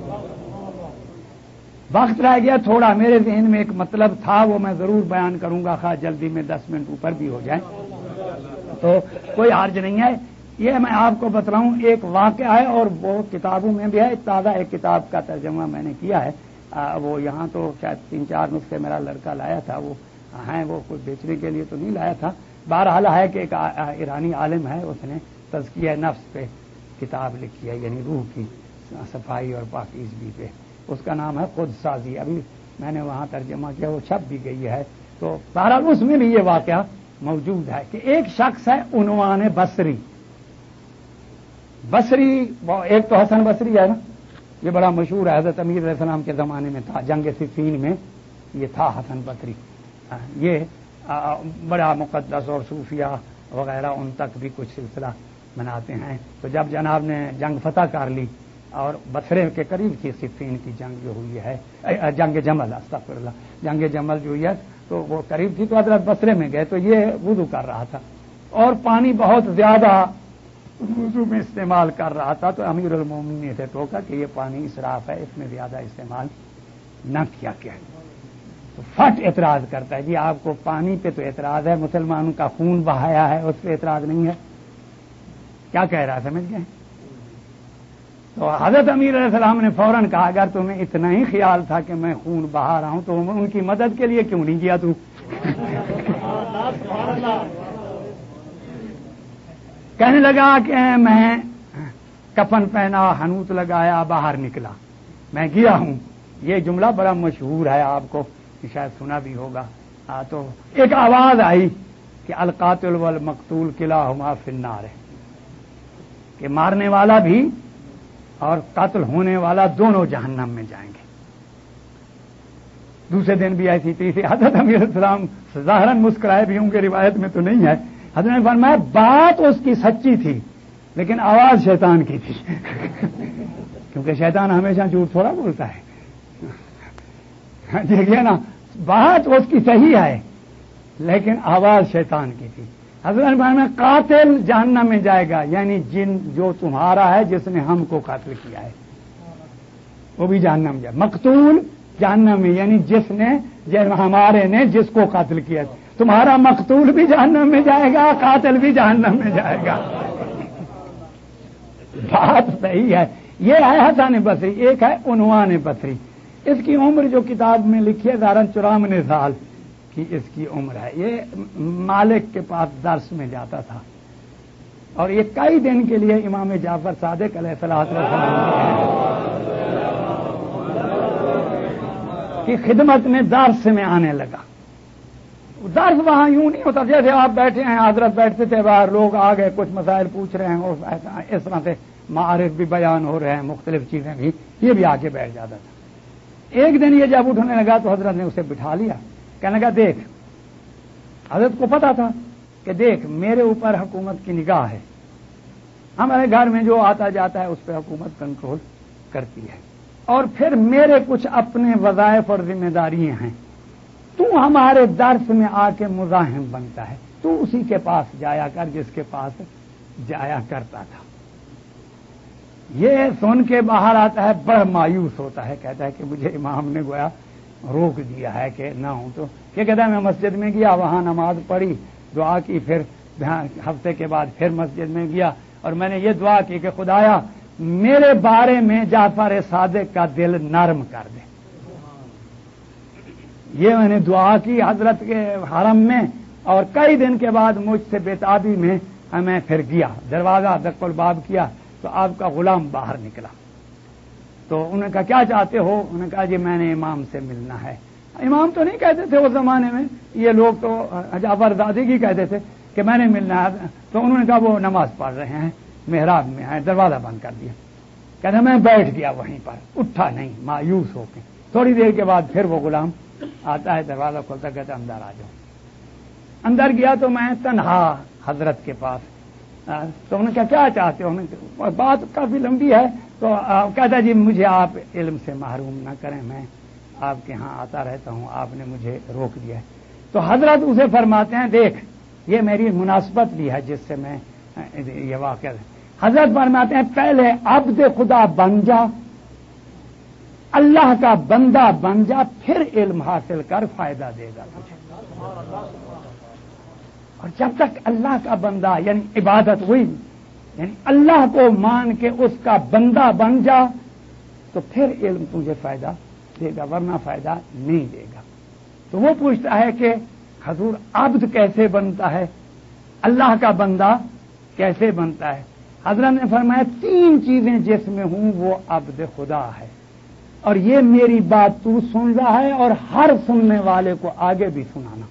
وقت رہ گیا تھوڑا، میرے ذہن میں ایک مطلب تھا وہ میں ضرور بیان کروں گا، خواہ جلدی میں 10 منٹ اوپر بھی ہو جائیں تو کوئی حرج نہیں ہے۔ یہ میں آپ کو بتلاؤں ایک واقعہ ہے، اور وہ کتابوں میں بھی ہے، تازہ ایک کتاب کا ترجمہ میں نے کیا ہے، وہ یہاں تو شاید 3-4 نسخے میرا لڑکا لایا تھا، وہ ہیں وہ کوئی بیچنے کے لیے تو نہیں لایا تھا، بہرحال ہے کہ ایک ایرانی عالم ہے، اس نے تزکیہ نفس پہ کتاب لکھی ہے، یعنی روح کی صفائی اور پاکیزگی پہ، اس کا نام ہے خود سازی، ابھی میں نے وہاں ترجمہ کیا، وہ چھپ بھی گئی ہے، تو بہرحال اس میں بھی یہ واقعہ موجود ہے کہ ایک شخص ہے عنوان بصری، ایک تو حسن بصری ہے نا، یہ بڑا مشہور ہے، حضرت امیر علیہ السلام کے زمانے میں تھا، جنگ صفین میں یہ تھا حسن بصری، یہ بڑا مقدس اور صوفیہ وغیرہ ان تک بھی کچھ سلسلہ مناتے ہیں۔ تو جب جناب نے جنگ فتح کر لی اور بصرے کے قریب تھی صفین کی جنگ جو ہوئی ہے، جنگ جمل، استغفر اللہ، جنگ جمل جو ہوئی ہے تو وہ قریب تھی، تو حضرت بصرے میں گئے تو یہ وضو کر رہا تھا اور پانی بہت زیادہ وضو میں استعمال کر رہا تھا، تو امیر المومنین نے ٹوکا کہ یہ پانی اسراف ہے، اس میں زیادہ استعمال نہ کیا کیا، تو فٹ اعتراض کرتا ہے، جی آپ کو پانی پہ تو اعتراض ہے، مسلمانوں کا خون بہایا ہے اس پہ اعتراض نہیں ہے، کیا کہہ رہا سمجھ گئے؟ تو حضرت امیر علیہ السلام نے فوراً کہا اگر تمہیں اتنا ہی خیال تھا کہ میں خون بہا رہا ہوں تو ان کی مدد کے لیے کیوں نہیں کیا تو؟ کہنے لگا کہ میں کفن پہنا، حنوط لگایا، باہر نکلا، میں گیا ہوں. یہ جملہ بڑا مشہور ہے، آپ کو شاید سنا بھی ہوگا. تو ایک آواز آئی کہ القاتل والمقتول کلاہما فی النار، کہ مارنے والا بھی اور قتل ہونے والا دونوں جہنم میں جائیں گے. دوسرے دن بھی ایسی تیسری. حضرت امیر علیہ السلام ظاہراً مسکرائے بھی ہوں گے، روایت میں تو نہیں ہے. حضرت نے فرمایا بات اس کی سچی تھی لیکن آواز شیطان کی تھی. کیونکہ شیطان ہمیشہ جھوٹ تھوڑا بولتا ہے. دیکھیے نا، بات اس کی صحیح ہے لیکن آواز شیطان کی تھی. حضرت میں قاتل جہنم میں جائے گا، یعنی جن جو تمہارا ہے جس نے ہم کو قتل کیا ہے وہ بھی جہنم جائے. مقتول جہنم میں، یعنی جس نے ہمارے نے جس کو قتل کیا. تمہارا مقتول بھی جہنم میں جائے گا، قاتل بھی جہنم میں جائے گا. بات صحیح ہے. یہ ہے حسن بصری، ایک ہے عنوان بصری. اس کی عمر جو کتاب میں لکھی ہے 54 سال کی اس کی عمر ہے. یہ مالک کے پاس درس میں جاتا تھا اور یہ کئی دن کے لیے امام جعفر صادق علیہ السلام کی خدمت میں درس میں آنے لگا. درس وہاں یوں نہیں ہوتا جیسے آپ بیٹھے ہیں، حضرت بیٹھتے تھے باہر، لوگ آ گئے کچھ مسائل پوچھ رہے ہیں اور اس طرح سے معارف بھی بیان ہو رہے ہیں، مختلف چیزیں بھی، یہ بھی آ کے بیٹھ جاتا تھا. ایک دن یہ جب اٹھنے لگا تو حضرت نے اسے بٹھا لیا. کہنے لگا دیکھ، حضرت کو پتا تھا کہ دیکھ میرے اوپر حکومت کی نگاہ ہے، ہمارے گھر میں جو آتا جاتا ہے اس پہ حکومت کنٹرول کرتی ہے، اور پھر میرے کچھ اپنے وظائف اور ذمہ داریاں ہیں. تو ہمارے درس میں آ کے مزاحم بنتا ہے، تو اسی کے پاس جایا کر جس کے پاس جایا کرتا تھا. یہ سن کے باہر آتا ہے، بڑا مایوس ہوتا ہے، کہتا ہے کہ مجھے امام نے گویا روک دیا ہے کہ نہ ہوں. تو یہ کہتا ہے میں مسجد میں گیا، وہاں نماز پڑھی، دعا کی، پھر ہفتے کے بعد پھر مسجد میں گیا اور میں نے یہ دعا کی کہ خدایا میرے بارے میں جعفر صادق کا دل نرم کر دے. یہ میں نے دعا کی حضرت کے حرم میں، اور کئی دن کے بعد مجھ سے بےتابی میں میں پھر گیا، دروازہ دق الباب کیا تو آپ کا غلام باہر نکلا. تو انہوں نے کہا کیا چاہتے ہو؟ انہوں نے کہا جی میں نے امام سے ملنا ہے. امام تو نہیں کہتے تھے اس زمانے میں، یہ لوگ تو جعفر صادق ہی کہتے تھے کہ میں نے ملنا ہے. تو انہوں نے کہا وہ نماز پڑھ رہے ہیں، محراب میں ہیں. دروازہ بند کر دیا. کہتے میں بیٹھ گیا وہیں پر، اٹھا نہیں، مایوس ہو کے. تھوڑی دیر کے بعد پھر وہ غلام آتا ہے، دروازہ کھولتا، کہتا اندر آ جاؤ. اندر گیا تو میں تنہا حضرت کے پاس. تو انہوں نے کہا کیا چاہتے ہو؟ بات کافی لمبی ہے. تو کہتا جی مجھے آپ علم سے محروم نہ کریں، میں آپ کے ہاں آتا رہتا ہوں، آپ نے مجھے روک دیا ہے. تو حضرت اسے فرماتے ہیں دیکھ یہ میری مناسبت بھی ہے جس سے میں یہ واقعہ. حضرت فرماتے ہیں پہلے عبد خدا بن جا، اللہ کا بندہ بن جا، پھر علم حاصل کر، فائدہ دے گا تجھے. اور جب تک اللہ کا بندہ یعنی عبادت ہوئی، یعنی اللہ کو مان کے اس کا بندہ بن جا تو پھر علم تجھے فائدہ دے گا، ورنہ فائدہ نہیں دے گا. تو وہ پوچھتا ہے کہ حضور عبد کیسے بنتا ہے، اللہ کا بندہ کیسے بنتا ہے؟ حضرت نے فرمایا 3 چیزیں جس میں ہوں وہ عبد خدا ہے، اور یہ میری بات تو سن رہا ہے اور ہر سننے والے کو آگے بھی سنانا.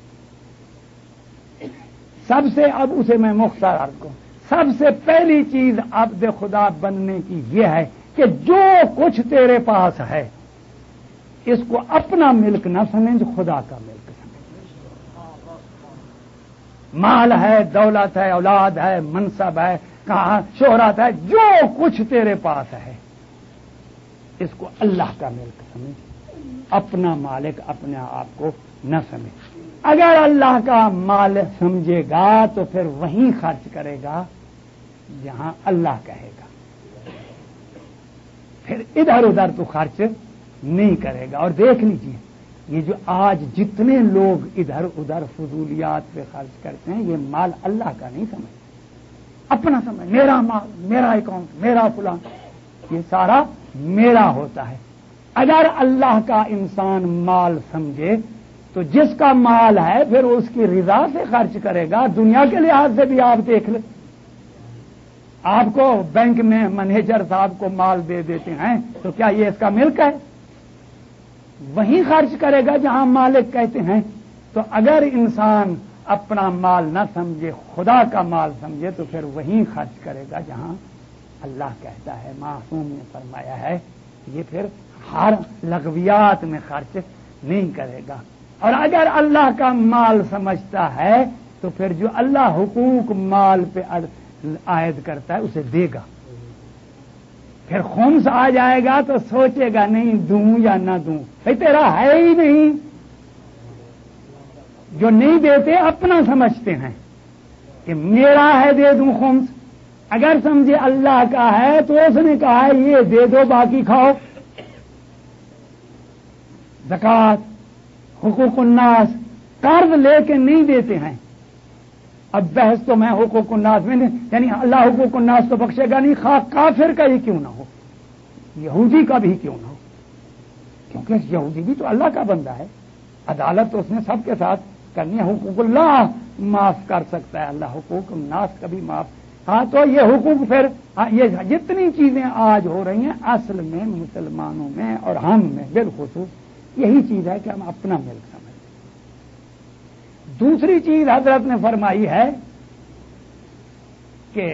سب سے اب اسے میں مختصر عرض کروں، سب سے پہلی چیز عبد خدا بننے کی یہ ہے کہ جو کچھ تیرے پاس ہے اس کو اپنا ملک نہ سمجھ، خدا کا ملک سمجھ. مال ہے، دولت ہے، اولاد ہے، منصب ہے، کہاں شہرت ہے، جو کچھ تیرے پاس ہے اس کو اللہ کا ملک سمجھ، اپنا مالک اپنے آپ کو نہ سمجھ. اگر اللہ کا مال سمجھے گا تو پھر وہیں خرچ کرے گا جہاں اللہ کہے گا، پھر ادھر ادھر تو خرچ نہیں کرے گا. اور دیکھ لیجیے یہ جو آج جتنے لوگ ادھر ادھر فضولیات پہ خرچ کرتے ہیں، یہ مال اللہ کا نہیں سمجھ، اپنا سمجھ، میرا مال، میرا اکاؤنٹ، میرا فلاں. یہ سارا میرا ہوتا ہے۔ اگر اللہ کا انسان مال سمجھے تو جس کا مال ہے پھر اس کی رضا سے خرچ کرے گا۔ دنیا کے لحاظ سے بھی آپ دیکھ لیں، آپ کو بینک میں مینیجر صاحب کو مال دے دیتے ہیں تو کیا یہ اس کا ملک ہے؟ وہیں خرچ کرے گا جہاں مالک کہتے ہیں۔ تو اگر انسان اپنا مال نہ سمجھے، خدا کا مال سمجھے، تو پھر وہیں خرچ کرے گا جہاں اللہ کہتا ہے۔ معصوم نے فرمایا ہے یہ پھر ہر لغویات میں خرچ نہیں کرے گا۔ اور اگر اللہ کا مال سمجھتا ہے تو پھر جو اللہ حقوق مال پہ عائد کرتا ہے اسے دے گا۔ پھر خمس آ جائے گا تو سوچے گا نہیں دوں یا نہ دوں، بھائی تیرا ہے ہی نہیں۔ جو نہیں دیتے اپنا سمجھتے ہیں کہ میرا ہے دے دوں خمس، اگر سمجھے اللہ کا ہے تو اس نے کہا ہے یہ دے دو باقی کھاؤ۔ زکوٰۃ، حقوق الناس، قرض لے کے نہیں دیتے ہیں۔ اب بحث تو میں حقوق الناس میں یعنی اللہ حقوق الناس تو بخشے گا نہیں، خواہ کافر کا ہی کیوں نہ ہو، یہودی کا بھی کیوں نہ ہو، کیونکہ یہودی بھی تو اللہ کا بندہ ہے۔ عدالت تو اس نے سب کے ساتھ کرنی ہے۔ حقوق اللہ معاف کر سکتا ہے، اللہ حقوق الناس کا بھی معاف۔ ہاں تو یہ حقوق پھر یہ جتنی چیزیں آج ہو رہی ہیں اصل میں مسلمانوں میں اور ہم میں بالخصوص یہی چیز ہے کہ ہم اپنا ملک سمجھتے ہیں۔ دوسری چیز حضرت نے فرمائی ہے کہ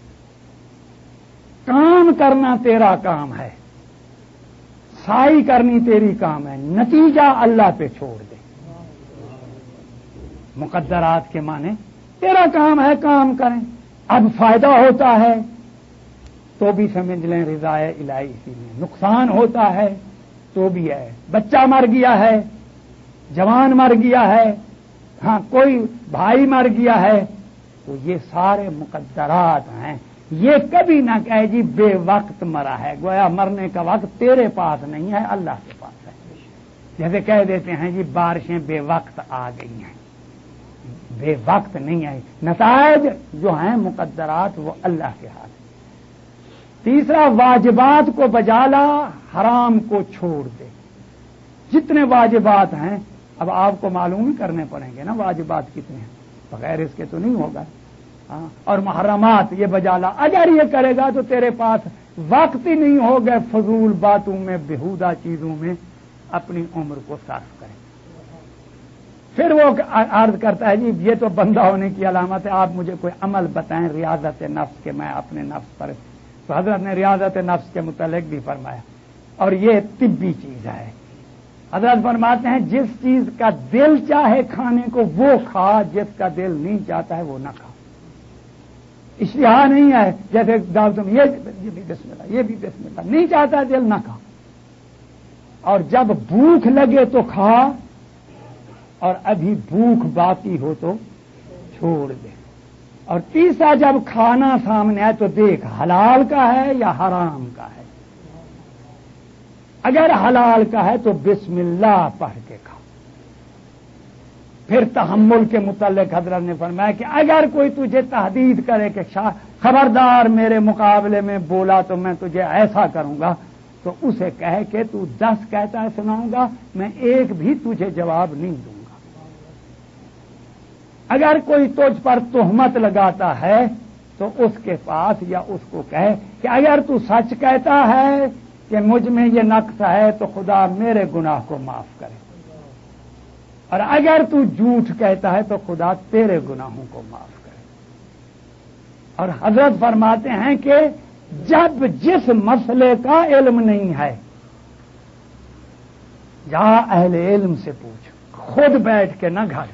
کام کرنا تیرا کام ہے، سائی کرنی تیری کام ہے، نتیجہ اللہ پہ چھوڑ دے۔ مقدرات کے معنی تیرا کام ہے، کام کریں۔ اب فائدہ ہوتا ہے تو بھی سمجھ لیں رضا الہی، اسی میں نقصان ہوتا ہے تو بھی ہے۔ بچہ مر گیا ہے، جوان مر گیا ہے، ہاں کوئی بھائی مر گیا ہے، تو یہ سارے مقدرات ہیں۔ یہ کبھی نہ کہے جی بے وقت مرا ہے، گویا مرنے کا وقت تیرے پاس نہیں ہے، اللہ کے پاس ہے۔ جیسے کہہ دیتے ہیں جی بارشیں بے وقت آ گئی ہیں، بے وقت نہیں آئی، نتائج جو ہیں مقدرات وہ اللہ کے ہاتھ۔ تیسرا واجبات کو بجا لا، حرام کو چھوڑ دے۔ جتنے واجبات ہیں اب آپ کو معلوم ہی کرنے پڑیں گے نا واجبات کتنے ہیں، بغیر اس کے تو نہیں ہوگا۔ ہاں اور محرمات یہ بجا لا، اگر یہ کرے گا تو تیرے پاس وقت ہی نہیں ہوگا فضول باتوں میں، بےہودہ چیزوں میں اپنی عمر کو صرف کرے۔ پھر وہ عرض کرتا ہے جی یہ تو بندہ ہونے کی علامت ہے، آپ مجھے کوئی عمل بتائیں ریاضت نفس کے، میں اپنے نفس پر۔ تو حضرت نے ریاضت نفس کے متعلق بھی فرمایا، اور یہ طبی چیز ہے۔ حضرت فرماتے ہیں جس چیز کا دل چاہے کھانے کو وہ کھا، جس کا دل نہیں چاہتا ہے وہ نہ کھا۔ اشتہا نہیں ہے، جیسے دعوتوں میں یہ بھی بسم اللہ، یہ بھی بسم اللہ، نہیں چاہتا ہے دل نہ کھا۔ اور جب بھوک لگے تو کھا، اور ابھی بھوک باقی ہو تو چھوڑ دے۔ اور تیسرا جب کھانا سامنے آئے تو دیکھ حلال کا ہے یا حرام کا ہے۔ اگر حلال کا ہے تو بسم اللہ پڑھ کے کھا۔ پھر تحمل کے متعلق حضرت نے فرمایا کہ اگر کوئی تجھے تحدید کرے کہ خبردار میرے مقابلے میں بولا تو میں تجھے ایسا کروں گا، تو اسے کہے کہ تو 10 کہتا ہے سناؤں گا، میں ایک بھی تجھے جواب نہیں دوں گا۔ اگر کوئی تجھ پر تہمت لگاتا ہے تو اس کے پاس یا اس کو کہے کہ اگر تو سچ کہتا ہے کہ مجھ میں یہ نقص ہے تو خدا میرے گناہ کو معاف کرے، اور اگر تو جھوٹ کہتا ہے تو خدا تیرے گناہوں کو معاف کرے۔ اور حضرت فرماتے ہیں کہ جب جس مسئلے کا علم نہیں ہے جا اہل علم سے پوچھ، خود بیٹھ کے نہ گھر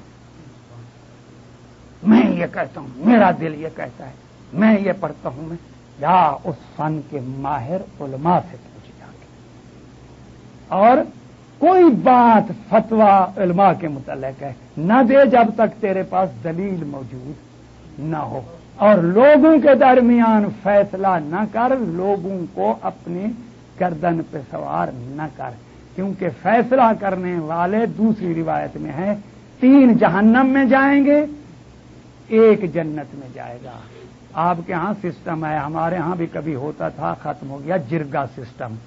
میں یہ کہتا ہوں، میرا دل یہ کہتا ہے، میں یہ پڑھتا ہوں، میں یا اس فن کے ماہر علماء سے پوچھ جا کے۔ اور کوئی بات فتویٰ علماء کے متعلق ہے نہ دے جب تک تیرے پاس دلیل موجود نہ ہو، اور لوگوں کے درمیان فیصلہ نہ کر، لوگوں کو اپنی گردن پہ سوار نہ کر، کیونکہ فیصلہ کرنے والے دوسری روایت میں ہے 3 جہنم میں جائیں گے، 1 جنت میں جائے گا۔ آپ کے ہاں سسٹم ہے, ہمارے ہاں بھی کبھی ہوتا تھا, ختم ہو گیا. جرگا سسٹم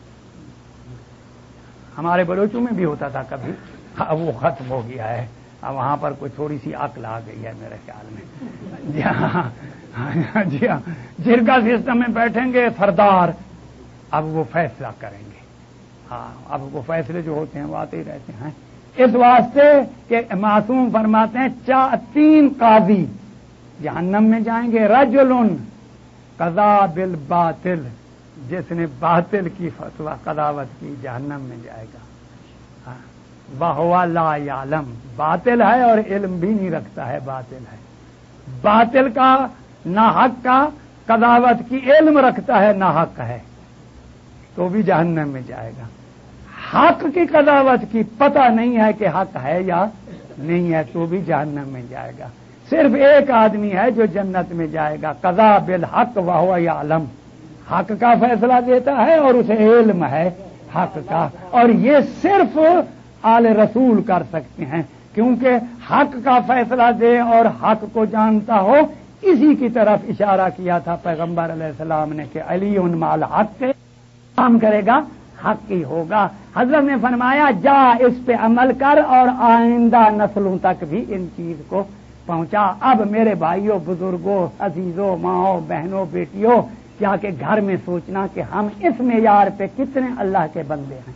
ہمارے بلوچوں میں بھی ہوتا تھا کبھی, وہ ختم ہو گیا ہے. اب وہاں پر کوئی تھوڑی سی عقل آ گئی ہے میرے خیال میں. جی ہاں, جی ہاں, جرگا سسٹم میں بیٹھیں گے سردار, اب وہ فیصلہ کریں گے. ہاں, اب وہ فیصلے جو ہوتے ہیں وہ آتے ہی رہتے ہیں. اس واسطے کہ معصوم فرماتے ہیں 3 قاضی جہنم میں جائیں گے. رجل قضا بالباطل, جس نے باطل کی فتویٰ قضاوت کی جہنم میں جائے گا. وَهُوَ لَا يَعْلَمُ, باطل ہے اور علم بھی نہیں رکھتا ہے. باطل ہے, باطل کا ناحق کا قضاوت کی علم رکھتا ہے, ناحق ہے تو بھی جہنم میں جائے گا. حق کی قضاوت کی پتہ نہیں ہے کہ حق ہے یا نہیں ہے تو بھی جہنم میں جائے گا. صرف ایک آدمی ہے جو جنت میں جائے گا, قضا بالحق وهو يعلم, حق کا فیصلہ دیتا ہے اور اسے علم ہے حق کا. اور یہ صرف آل رسول کر سکتے ہیں, کیونکہ حق کا فیصلہ دے اور حق کو جانتا ہو. اسی کی طرف اشارہ کیا تھا پیغمبر علیہ السلام نے کہ علی مال حق کے کام کرے گا, حق ہی ہوگا. حضرت نے فرمایا جا اس پہ عمل کر اور آئندہ نسلوں تک بھی ان چیز کو پہنچا. اب میرے بھائیوں, بزرگوں, عزیزوں, ماؤں, بہنوں, بیٹیوں, کیا کہ گھر میں سوچنا کہ ہم اس معیار پہ کتنے اللہ کے بندے ہیں.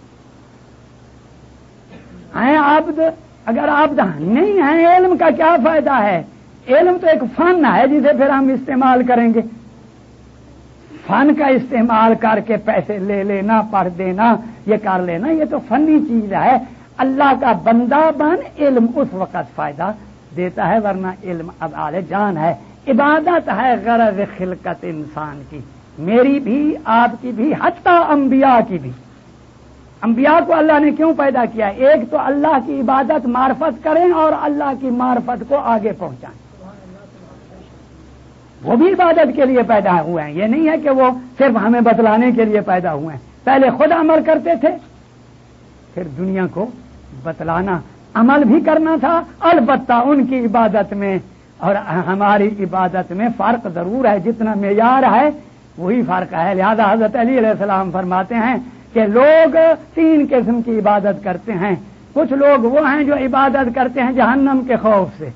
عبد, اگر عبد نہیں ہیں علم کا کیا فائدہ ہے؟ علم تو ایک فن ہے جسے پھر ہم استعمال کریں گے. فن کا استعمال کر کے پیسے لے لینا, پڑھ دینا, یہ کر لینا, یہ تو فنی چیز ہے. اللہ کا بندہ بن, علم اس وقت فائدہ دیتا ہے, ورنہ علم اب آلے جان ہے. عبادت ہے غرض خلقت انسان کی, میری بھی, آپ کی بھی, حتیٰ انبیاء کی بھی. انبیاء کو اللہ نے کیوں پیدا کیا؟ ایک تو اللہ کی عبادت معرفت کریں اور اللہ کی معرفت کو آگے پہنچائیں. وہ بھی عبادت کے لیے پیدا ہوئے ہیں, یہ نہیں ہے کہ وہ صرف ہمیں بتلانے کے لیے پیدا ہوئے ہیں. پہلے خود عمل کرتے تھے, پھر دنیا کو بتلانا. عمل بھی کرنا تھا, البتہ ان کی عبادت میں اور ہماری عبادت میں فرق ضرور ہے. جتنا معیار ہے وہی فرق ہے. لہذا حضرت علی علیہ السلام فرماتے ہیں کہ لوگ 3 قسم کی عبادت کرتے ہیں. کچھ لوگ وہ ہیں جو عبادت کرتے ہیں جہنم کے خوف سے.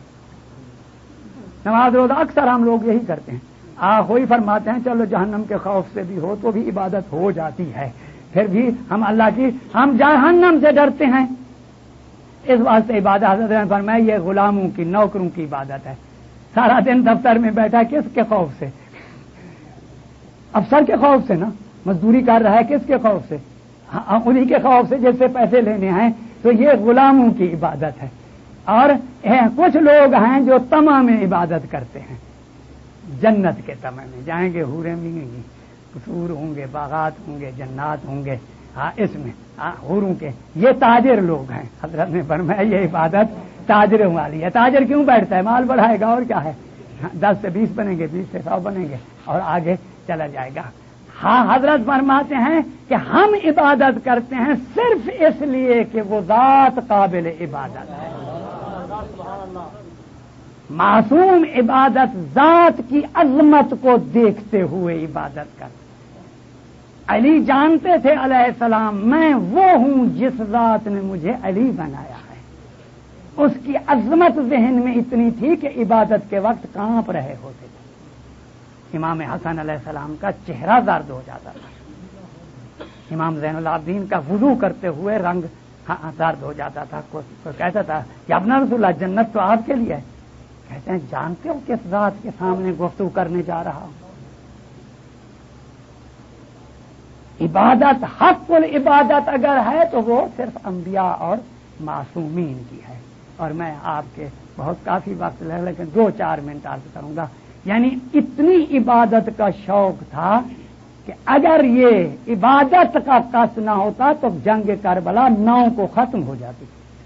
نماز روزہ اکثر ہم لوگ یہی کرتے ہیں, وہی فرماتے ہیں چلو جہنم کے خوف سے بھی ہو تو بھی عبادت ہو جاتی ہے. پھر بھی ہم اللہ کی, ہم جہنم سے ڈرتے ہیں, اس واسطے عبادت. حضرت نے فرمایا یہ غلاموں کی, نوکروں کی عبادت ہے. سارا دن دفتر میں بیٹھا, کس کے خوف سے؟ افسر کے خوف سے نا. مزدوری کر رہا ہے کس کے خوف سے؟ انہی کے خوف سے جس سے پیسے لینے ہیں. تو یہ غلاموں کی عبادت ہے. اور کچھ لوگ ہیں جو طمع میں عبادت کرتے ہیں, جنت کے طمع میں جائیں گے, حوریں ملیں گی, قصور ہوں گے, باغات ہوں گے, جنات ہوں گے, اس میں حوروں کے. یہ تاجر لوگ ہیں. حضرت نے فرمایا یہ عبادت تاجروں والی ہے. تاجر کیوں بیٹھتا ہے؟ مال بڑھائے گا اور کیا ہے. 10 سے 20 بنیں گے, 20 سے 100 بنیں گے اور آگے چلا جائے گا. ہاں, حضرت فرماتے ہیں کہ ہم عبادت کرتے ہیں صرف اس لیے کہ وہ ذات قابل عبادت ہے. معصوم عبادت ذات کی عظمت کو دیکھتے ہوئے عبادت کرتے. علی جانتے تھے علیہ السلام میں وہ ہوں جس ذات نے مجھے علی بنایا ہے. اس کی عظمت ذہن میں اتنی تھی کہ عبادت کے وقت کانپ رہے ہوتے تھے. امام حسن علیہ السلام کا چہرہ زرد ہو جاتا تھا. امام زین العابدین کا وضو کرتے ہوئے رنگ زرد ہو جاتا تھا. کوئی کہتا تھا کہ ابن رسول اللہ جنت تو آپ کے لیے ہے. کہتے ہیں جانتے ہو کس ذات کے سامنے گفتگو کرنے جا رہا ہوں. عبادت حق العبادت اگر ہے تو وہ صرف انبیاء اور معصومین کی ہے. اور میں آپ کے بہت کافی وقت لے, لیکن 2-4 منٹ عرض کروں گا. یعنی اتنی عبادت کا شوق تھا کہ اگر یہ عبادت کا قصد نہ ہوتا تو جنگ کربلا 9 کو ختم ہو جاتی.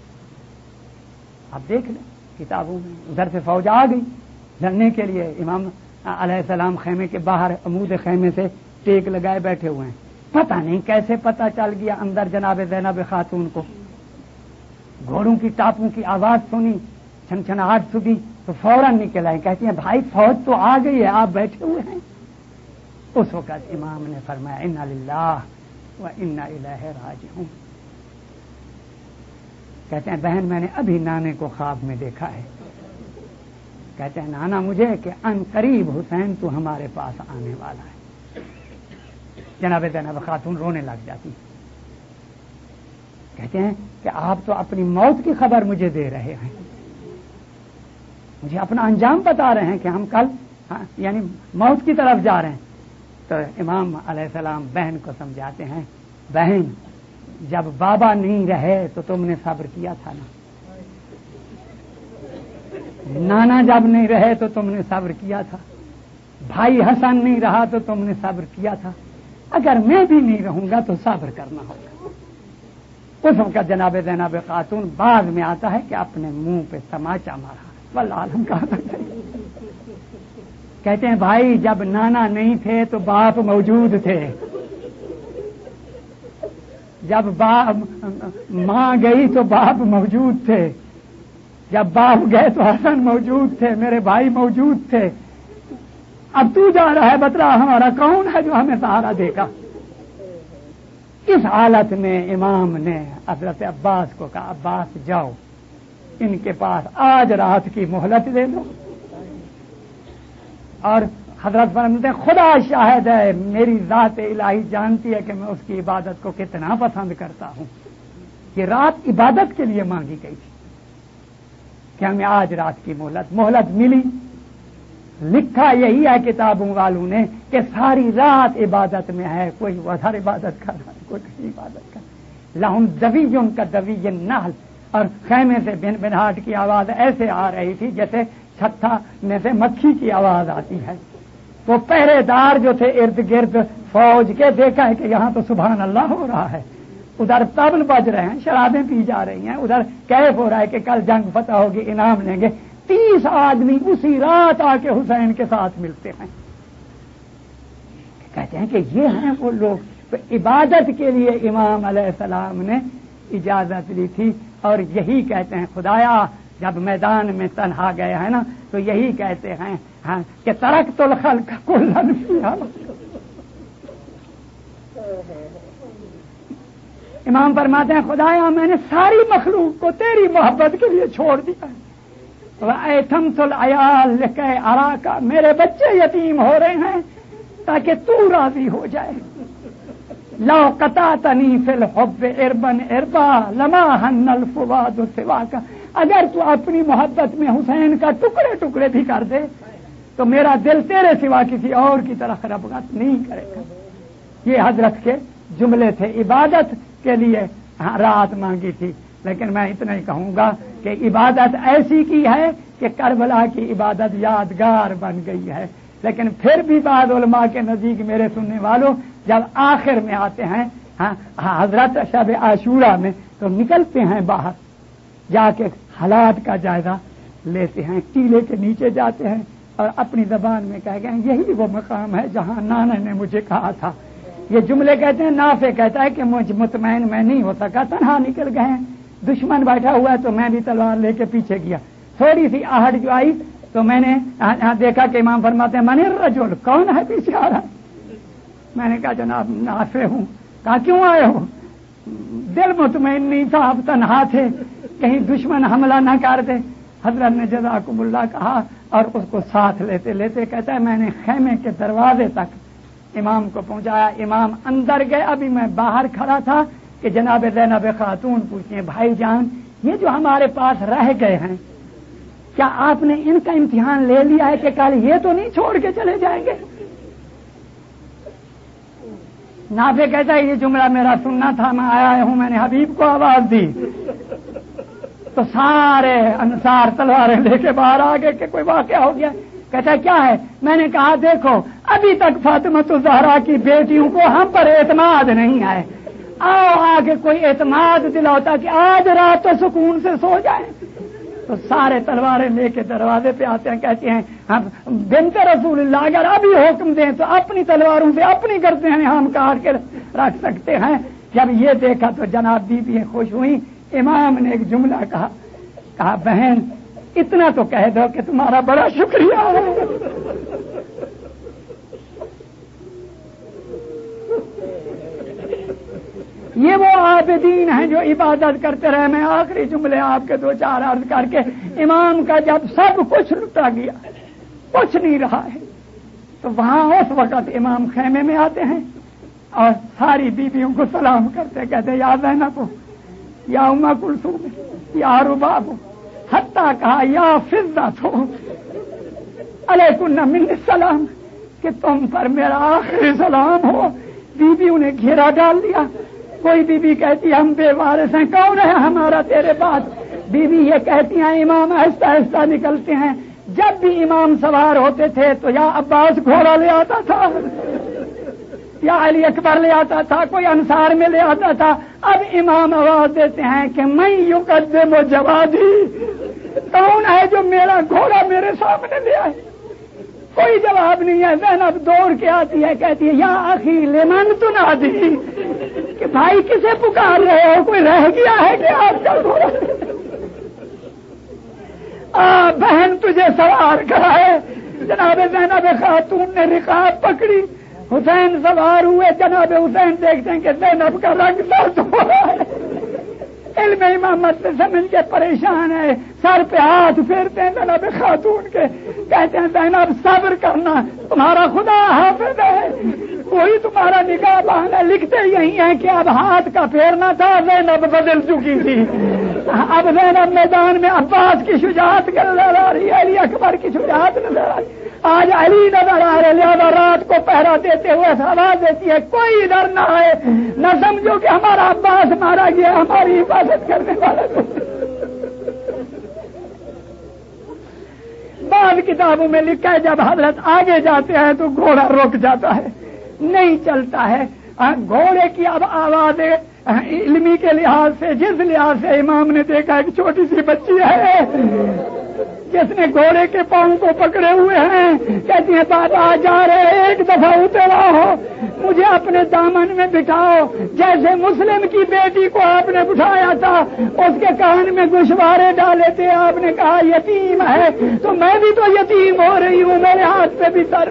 اب دیکھ لیں کتابوں میں, ادھر سے فوج آ گئی لڑنے کے لیے. امام علیہ السلام خیمے کے باہر عمود خیمے سے ٹیک لگائے بیٹھے ہوئے ہیں. پتہ نہیں کیسے پتہ چل گیا اندر جناب زینب خاتون کو. گھوڑوں کی ٹاپوں کی آواز سنی, छनछनाहट सुनी तो फौरन निकल आए, कहती हैं भाई फौज तो आ गई है, आप बैठे हुए हैं। उस वक्त इमाम ने फरमाया इन्ना लिल्लाह व इन्ना इलैहि राजिऊन। कहते हैं बहन मैंने अभी नाने को ख्वाब में देखा है। कहते हैं नाना मुझे कि अन करीब हुसैन तू हमारे पास आने वाला है। जनाब ज़ैनब खातून रोने लग जाती। कहते हैं कि आप तो अपनी मौत की खबर मुझे दे रहे हैं, मुझे अपना अंजाम बता रहे हैं कि हम कल यानी मौत की तरफ जा रहे हैं। तो इमाम अलैहिस्सलाम बहन को समझाते हैं, बहन जब बाबा नहीं रहे तो तुमने सब्र किया था ना, नाना जब नहीं रहे तो तुमने सब्र किया था, भाई हसन नहीं रहा तो तुमने सब्र किया था, अगर मैं भी नहीं रहूंगा तो सब्र करना होगा। उस वक्त जनाब ज़ैनब खातून बाद में आता है कि अपने मुंह पे तमाचा मारा, वल्लाह आलम कहा था। कहते हैं भाई जब नाना नहीं थे तो बाप मौजूद थे, जब मां गई तो बाप मौजूद थे, जब बाप गए तो हसन मौजूद थे, मेरे भाई मौजूद थे। अब तू जा रहा है, बतला हमारा कौन है जो हमें सहारा देगा। इस हालत में इमाम ने हजरत अब्बास को कहा अब्बास जाओ इनके पास आज रात की मोहलत दे दो। और हजरत फरमाते हैं खुदा शाहिद है, मेरी जात इलाही जानती है कि मैं उसकी इबादत को कितना पसंद करता हूं। ये रात इबादत के लिए मांगी गई थी कि हमें आज रात की मोहलत मिली। लिखा यही है किताबों वालों ने कि सारी रात इबादत में है, कोई उधर इबादत कर रहा है, कोई कहीं इबादत कर। लहुम दवीयुन का दवीय नाल, और खैमे से बिनबिनाहट की आवाज ऐसे आ रही थी जैसे छत्ता में से मक्खी की आवाज आती है। वो पहरेदार जो थे इर्द गिर्द फौज के, देखा है कि यहाँ तो सुभान अल्लाह हो रहा है, उधर तबल बज रहे हैं, शराबें पी जा रही हैं, उधर कैफ हो रहा है कि कल जंग फतह होगी, इनाम लेंगे। 30 आदमी उसी रात आके हुसैन के साथ मिलते हैं। कहते हैं कि ये हैं वो लोग। तो इबादत के लिए इमाम अलैहिस्सलाम ने इजाजत ली थी, और यही कहते हैं खुदाया जब मैदान में तन्हा गए हैं ना तो यही कहते हैं हाँ कि तरक्तुल खल्क़ कुल्लन फ़ीहा। इमाम फरमाते हैं खुदाया मैंने सारी मखलूक को तेरी मोहब्बत के लिए छोड़ दिया है। ऐथमतुल अयाल लिकै अराका, मेरे बच्चे यतीम हो रहे हैं ताकि तू राजी हो जाए। लौ क़तातनी फिल हुब्ब इरबन इरबा लमा हन्नल फुवादु सिवाका, अगर तू अपनी मोहब्बत में हुसैन का टुकड़े टुकड़े भी कर दे तो मेरा दिल तेरे सिवा किसी और की तरफ रग़बत नहीं करेगा। ये हजरत के जुमले थे। इबादत के लिए रात मांगी थी, लेकिन मैं इतना ही कहूंगा कि इबादत ऐसी की है कि करबला की इबादत यादगार बन गई है। लेकिन फिर भी बाद उलमा के नजदीक मेरे सुनने वालों जब आखिर में आते हैं हजरत शब आशूरा में तो निकलते हैं बाहर, जाके हालात का जायजा लेते हैं, टीले के नीचे जाते हैं और अपनी जबान में कह गए यही वो मकाम है जहां नाना ने मुझे कहा था। ये जुमले कहते हैं। नाफे कहता है कि मुझ मुतमैन मैं नहीं हो सका, तन्हा निकल गए हैं, दुश्मन बैठा हुआ है तो मैं भी तलवार लेके पीछे गया। थोड़ी सी आहट जो आई तो मैंने देखा कि इमाम फरमाते हैं मनिर रजुल, कौन है पीछे आ रहा है। मैंने कहा जनाब नाफे हूं। कहा क्यों आए हो। दिल मुतमैन नहीं था, आप तन्हा थे, कहीं दुश्मन हमला न कर दे। हजरत ने जज़ाकुमुल्लाह कहा और उसको साथ लेते लेते कहता है मैंने खेमे के दरवाजे तक इमाम को पहुंचाया। इमाम अंदर गए, अभी मैं बाहर खड़ा था कि जनाब ज़ैनब खातून पूछे भाईजान ये जो हमारे पास रह गए हैं क्या आपने इनका इम्तिहान ले लिया है कि कल ये तो नहीं छोड़ के चले जाएंगे। नाफे कहता है ये जुमला मेरा सुनना था, मैं आया हूं, मैंने हबीब को आवाज दी तो सारे अंसार तलवारें लेके बाहर आ गए कि कोई वाकया हो गया। कहता है क्या है। मैंने कहा देखो अभी तक फातिमा ज़हरा की बेटियों को हम पर एतमाद नहीं है, आओ आगे कोई एतमाद दिलाता कि आज रात तो सुकून से सो जाए। तो सारे तलवारें लेके दरवाजे पे आते हैं, कहते हैं हम बिनते रसूलुल्लाह अगर अभी हुक्म दें तो अपनी तलवारों से अपनी करते हैं हम काट के रख सकते हैं। जब ये देखा तो जनाब बीबी खुश हुई। इमाम ने एक जुमला कहा बहन اتنا تو کہہ دو کہ تمہارا بڑا شکریہ ہے. یہ وہ عابدین ہیں جو عبادت کرتے رہے. میں آخری جملے آپ کے 2-4 عرض کر کے، امام کا جب سب کچھ لٹا گیا، کچھ نہیں رہا ہے، تو وہاں اس وقت امام خیمے میں آتے ہیں اور ساری بیویوں کو سلام کرتے، کہتے یا زینب یا ام کلثوم یا رباب، حتیٰ کہا یا فضہ علیکن من السلام، کہ تم پر میرا آخری سلام ہو. بیویوں نے گھیرا ڈال دیا. کوئی بیوی کہتی ہم بے وارث ہیں، کون ہے ہمارا تیرے بعد؟ بیوی یہ کہتی ہیں امام آہستہ آہستہ نکلتے ہیں. جب بھی امام سوار ہوتے تھے تو یا عباس گھوڑا لے آتا تھا یا علی اکبر لے آتا تھا، کوئی انصار میں لے آتا تھا. اب امام آواز دیتے ہیں کہ میں یقدم جوادی، کون ہے جو میرا گھوڑا میرے سامنے لے آئے؟ کوئی جواب نہیں ہے. زینب دوڑ کے آتی ہے، کہتی ہے یا اخی لمن تنادی، کہ بھائی کسے پکار رہے ہو؟ کوئی رہ گیا ہے کہ آپ کا گھوڑا؟ بہن تجھے سوار کرائے. جناب زینب خاتون نے رکاب پکڑی، حسین سوار ہوئے. جناب حسین دیکھتے ہیں کہ زینب کا رنگ سرد ہو رہا ہے. علم امامت سے سمجھ کے پریشان ہے، سر پہ ہاتھ پھیرتے ہیں جناب خاتون کے، کہتے ہیں زینب صبر کرنا، تمہارا خدا حافظ ہے، کوئی تمہارا نگاہ بہانا. لکھتے یہی ہیں کہ اب ہاتھ کا پھیرنا تھا، زینب بدل چکی تھی. اب زینب میدان میں عباس کی شجاعت نظر آ رہی ہے، علی اکبر کی شجاعت نظر آ رہی ہے. آج علی نظر آ رہے، لہذا رات کو پہرا دیتے ہوئے آواز دیتی ہے کوئی ادھر نہ آئے، نہ سمجھو کہ ہمارا عباس مارا گیا، ہماری حفاظت کرنے والا. بعض کتابوں میں لکھا ہے جب حضرت آگے جاتے ہیں تو گھوڑا رک جاتا ہے، نہیں چلتا ہے. گھوڑے کی اب آواز علمی کے لحاظ سے، جس لحاظ سے امام نے دیکھا ایک چھوٹی سی بچی ہے جس نے گھوڑے کے پاؤں کو پکڑے ہوئے ہیں، کہتی ہیں بابا جا رہے، ایک دفعہ اترا ہو، مجھے اپنے دامن میں بٹھاؤ. جیسے مسلم کی بیٹی کو آپ نے بٹھایا تھا، اس کے کان میں گوشوارے ڈالے تھے، آپ نے کہا یتیم ہے، تو میں بھی تو یتیم ہو رہی ہوں، میرے ہاتھ پہ بھی سر.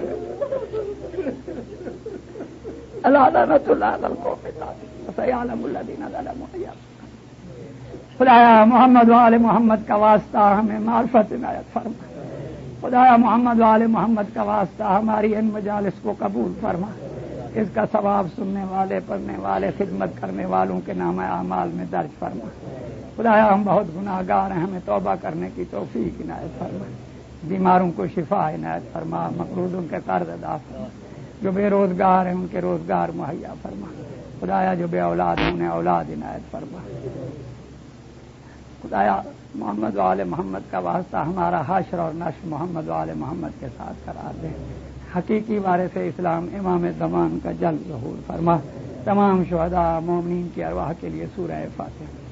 اللہ لعنت اللہ علی القوم الظالمین سیعلم الذین ظلموا. خدایا محمد و آل محمد کا واسطہ ہمیں معرفت عنایت فرما. خدایا محمد و آل محمد کا واسطہ ہماری ان مجالس کو قبول فرما. اس کا ثواب سننے والے، پڑھنے والے، خدمت کرنے والوں کے نام اعمال میں درج فرما. خدایا ہم بہت گناہ گار ہیں، ہمیں توبہ کرنے کی توفیق عنایت فرما. بیماروں کو شفا عنایت فرما، مقروضوں کے قرض ادا فرما. جو بے روزگار ہیں ان کے روزگار مہیا فرما. خدایا جو بے اولاد ہیں انہیں اولاد عنایت فرما. خدایا محمد و آل محمد کا واسطہ ہمارا حشر اور نشر محمد و آل محمد کے ساتھ قرار دے. حقیقی وارث اسلام امام زمان کا جلد ظہور فرما. تمام شہداء مومنین کی ارواح کے لیے سورہ فاتحہ.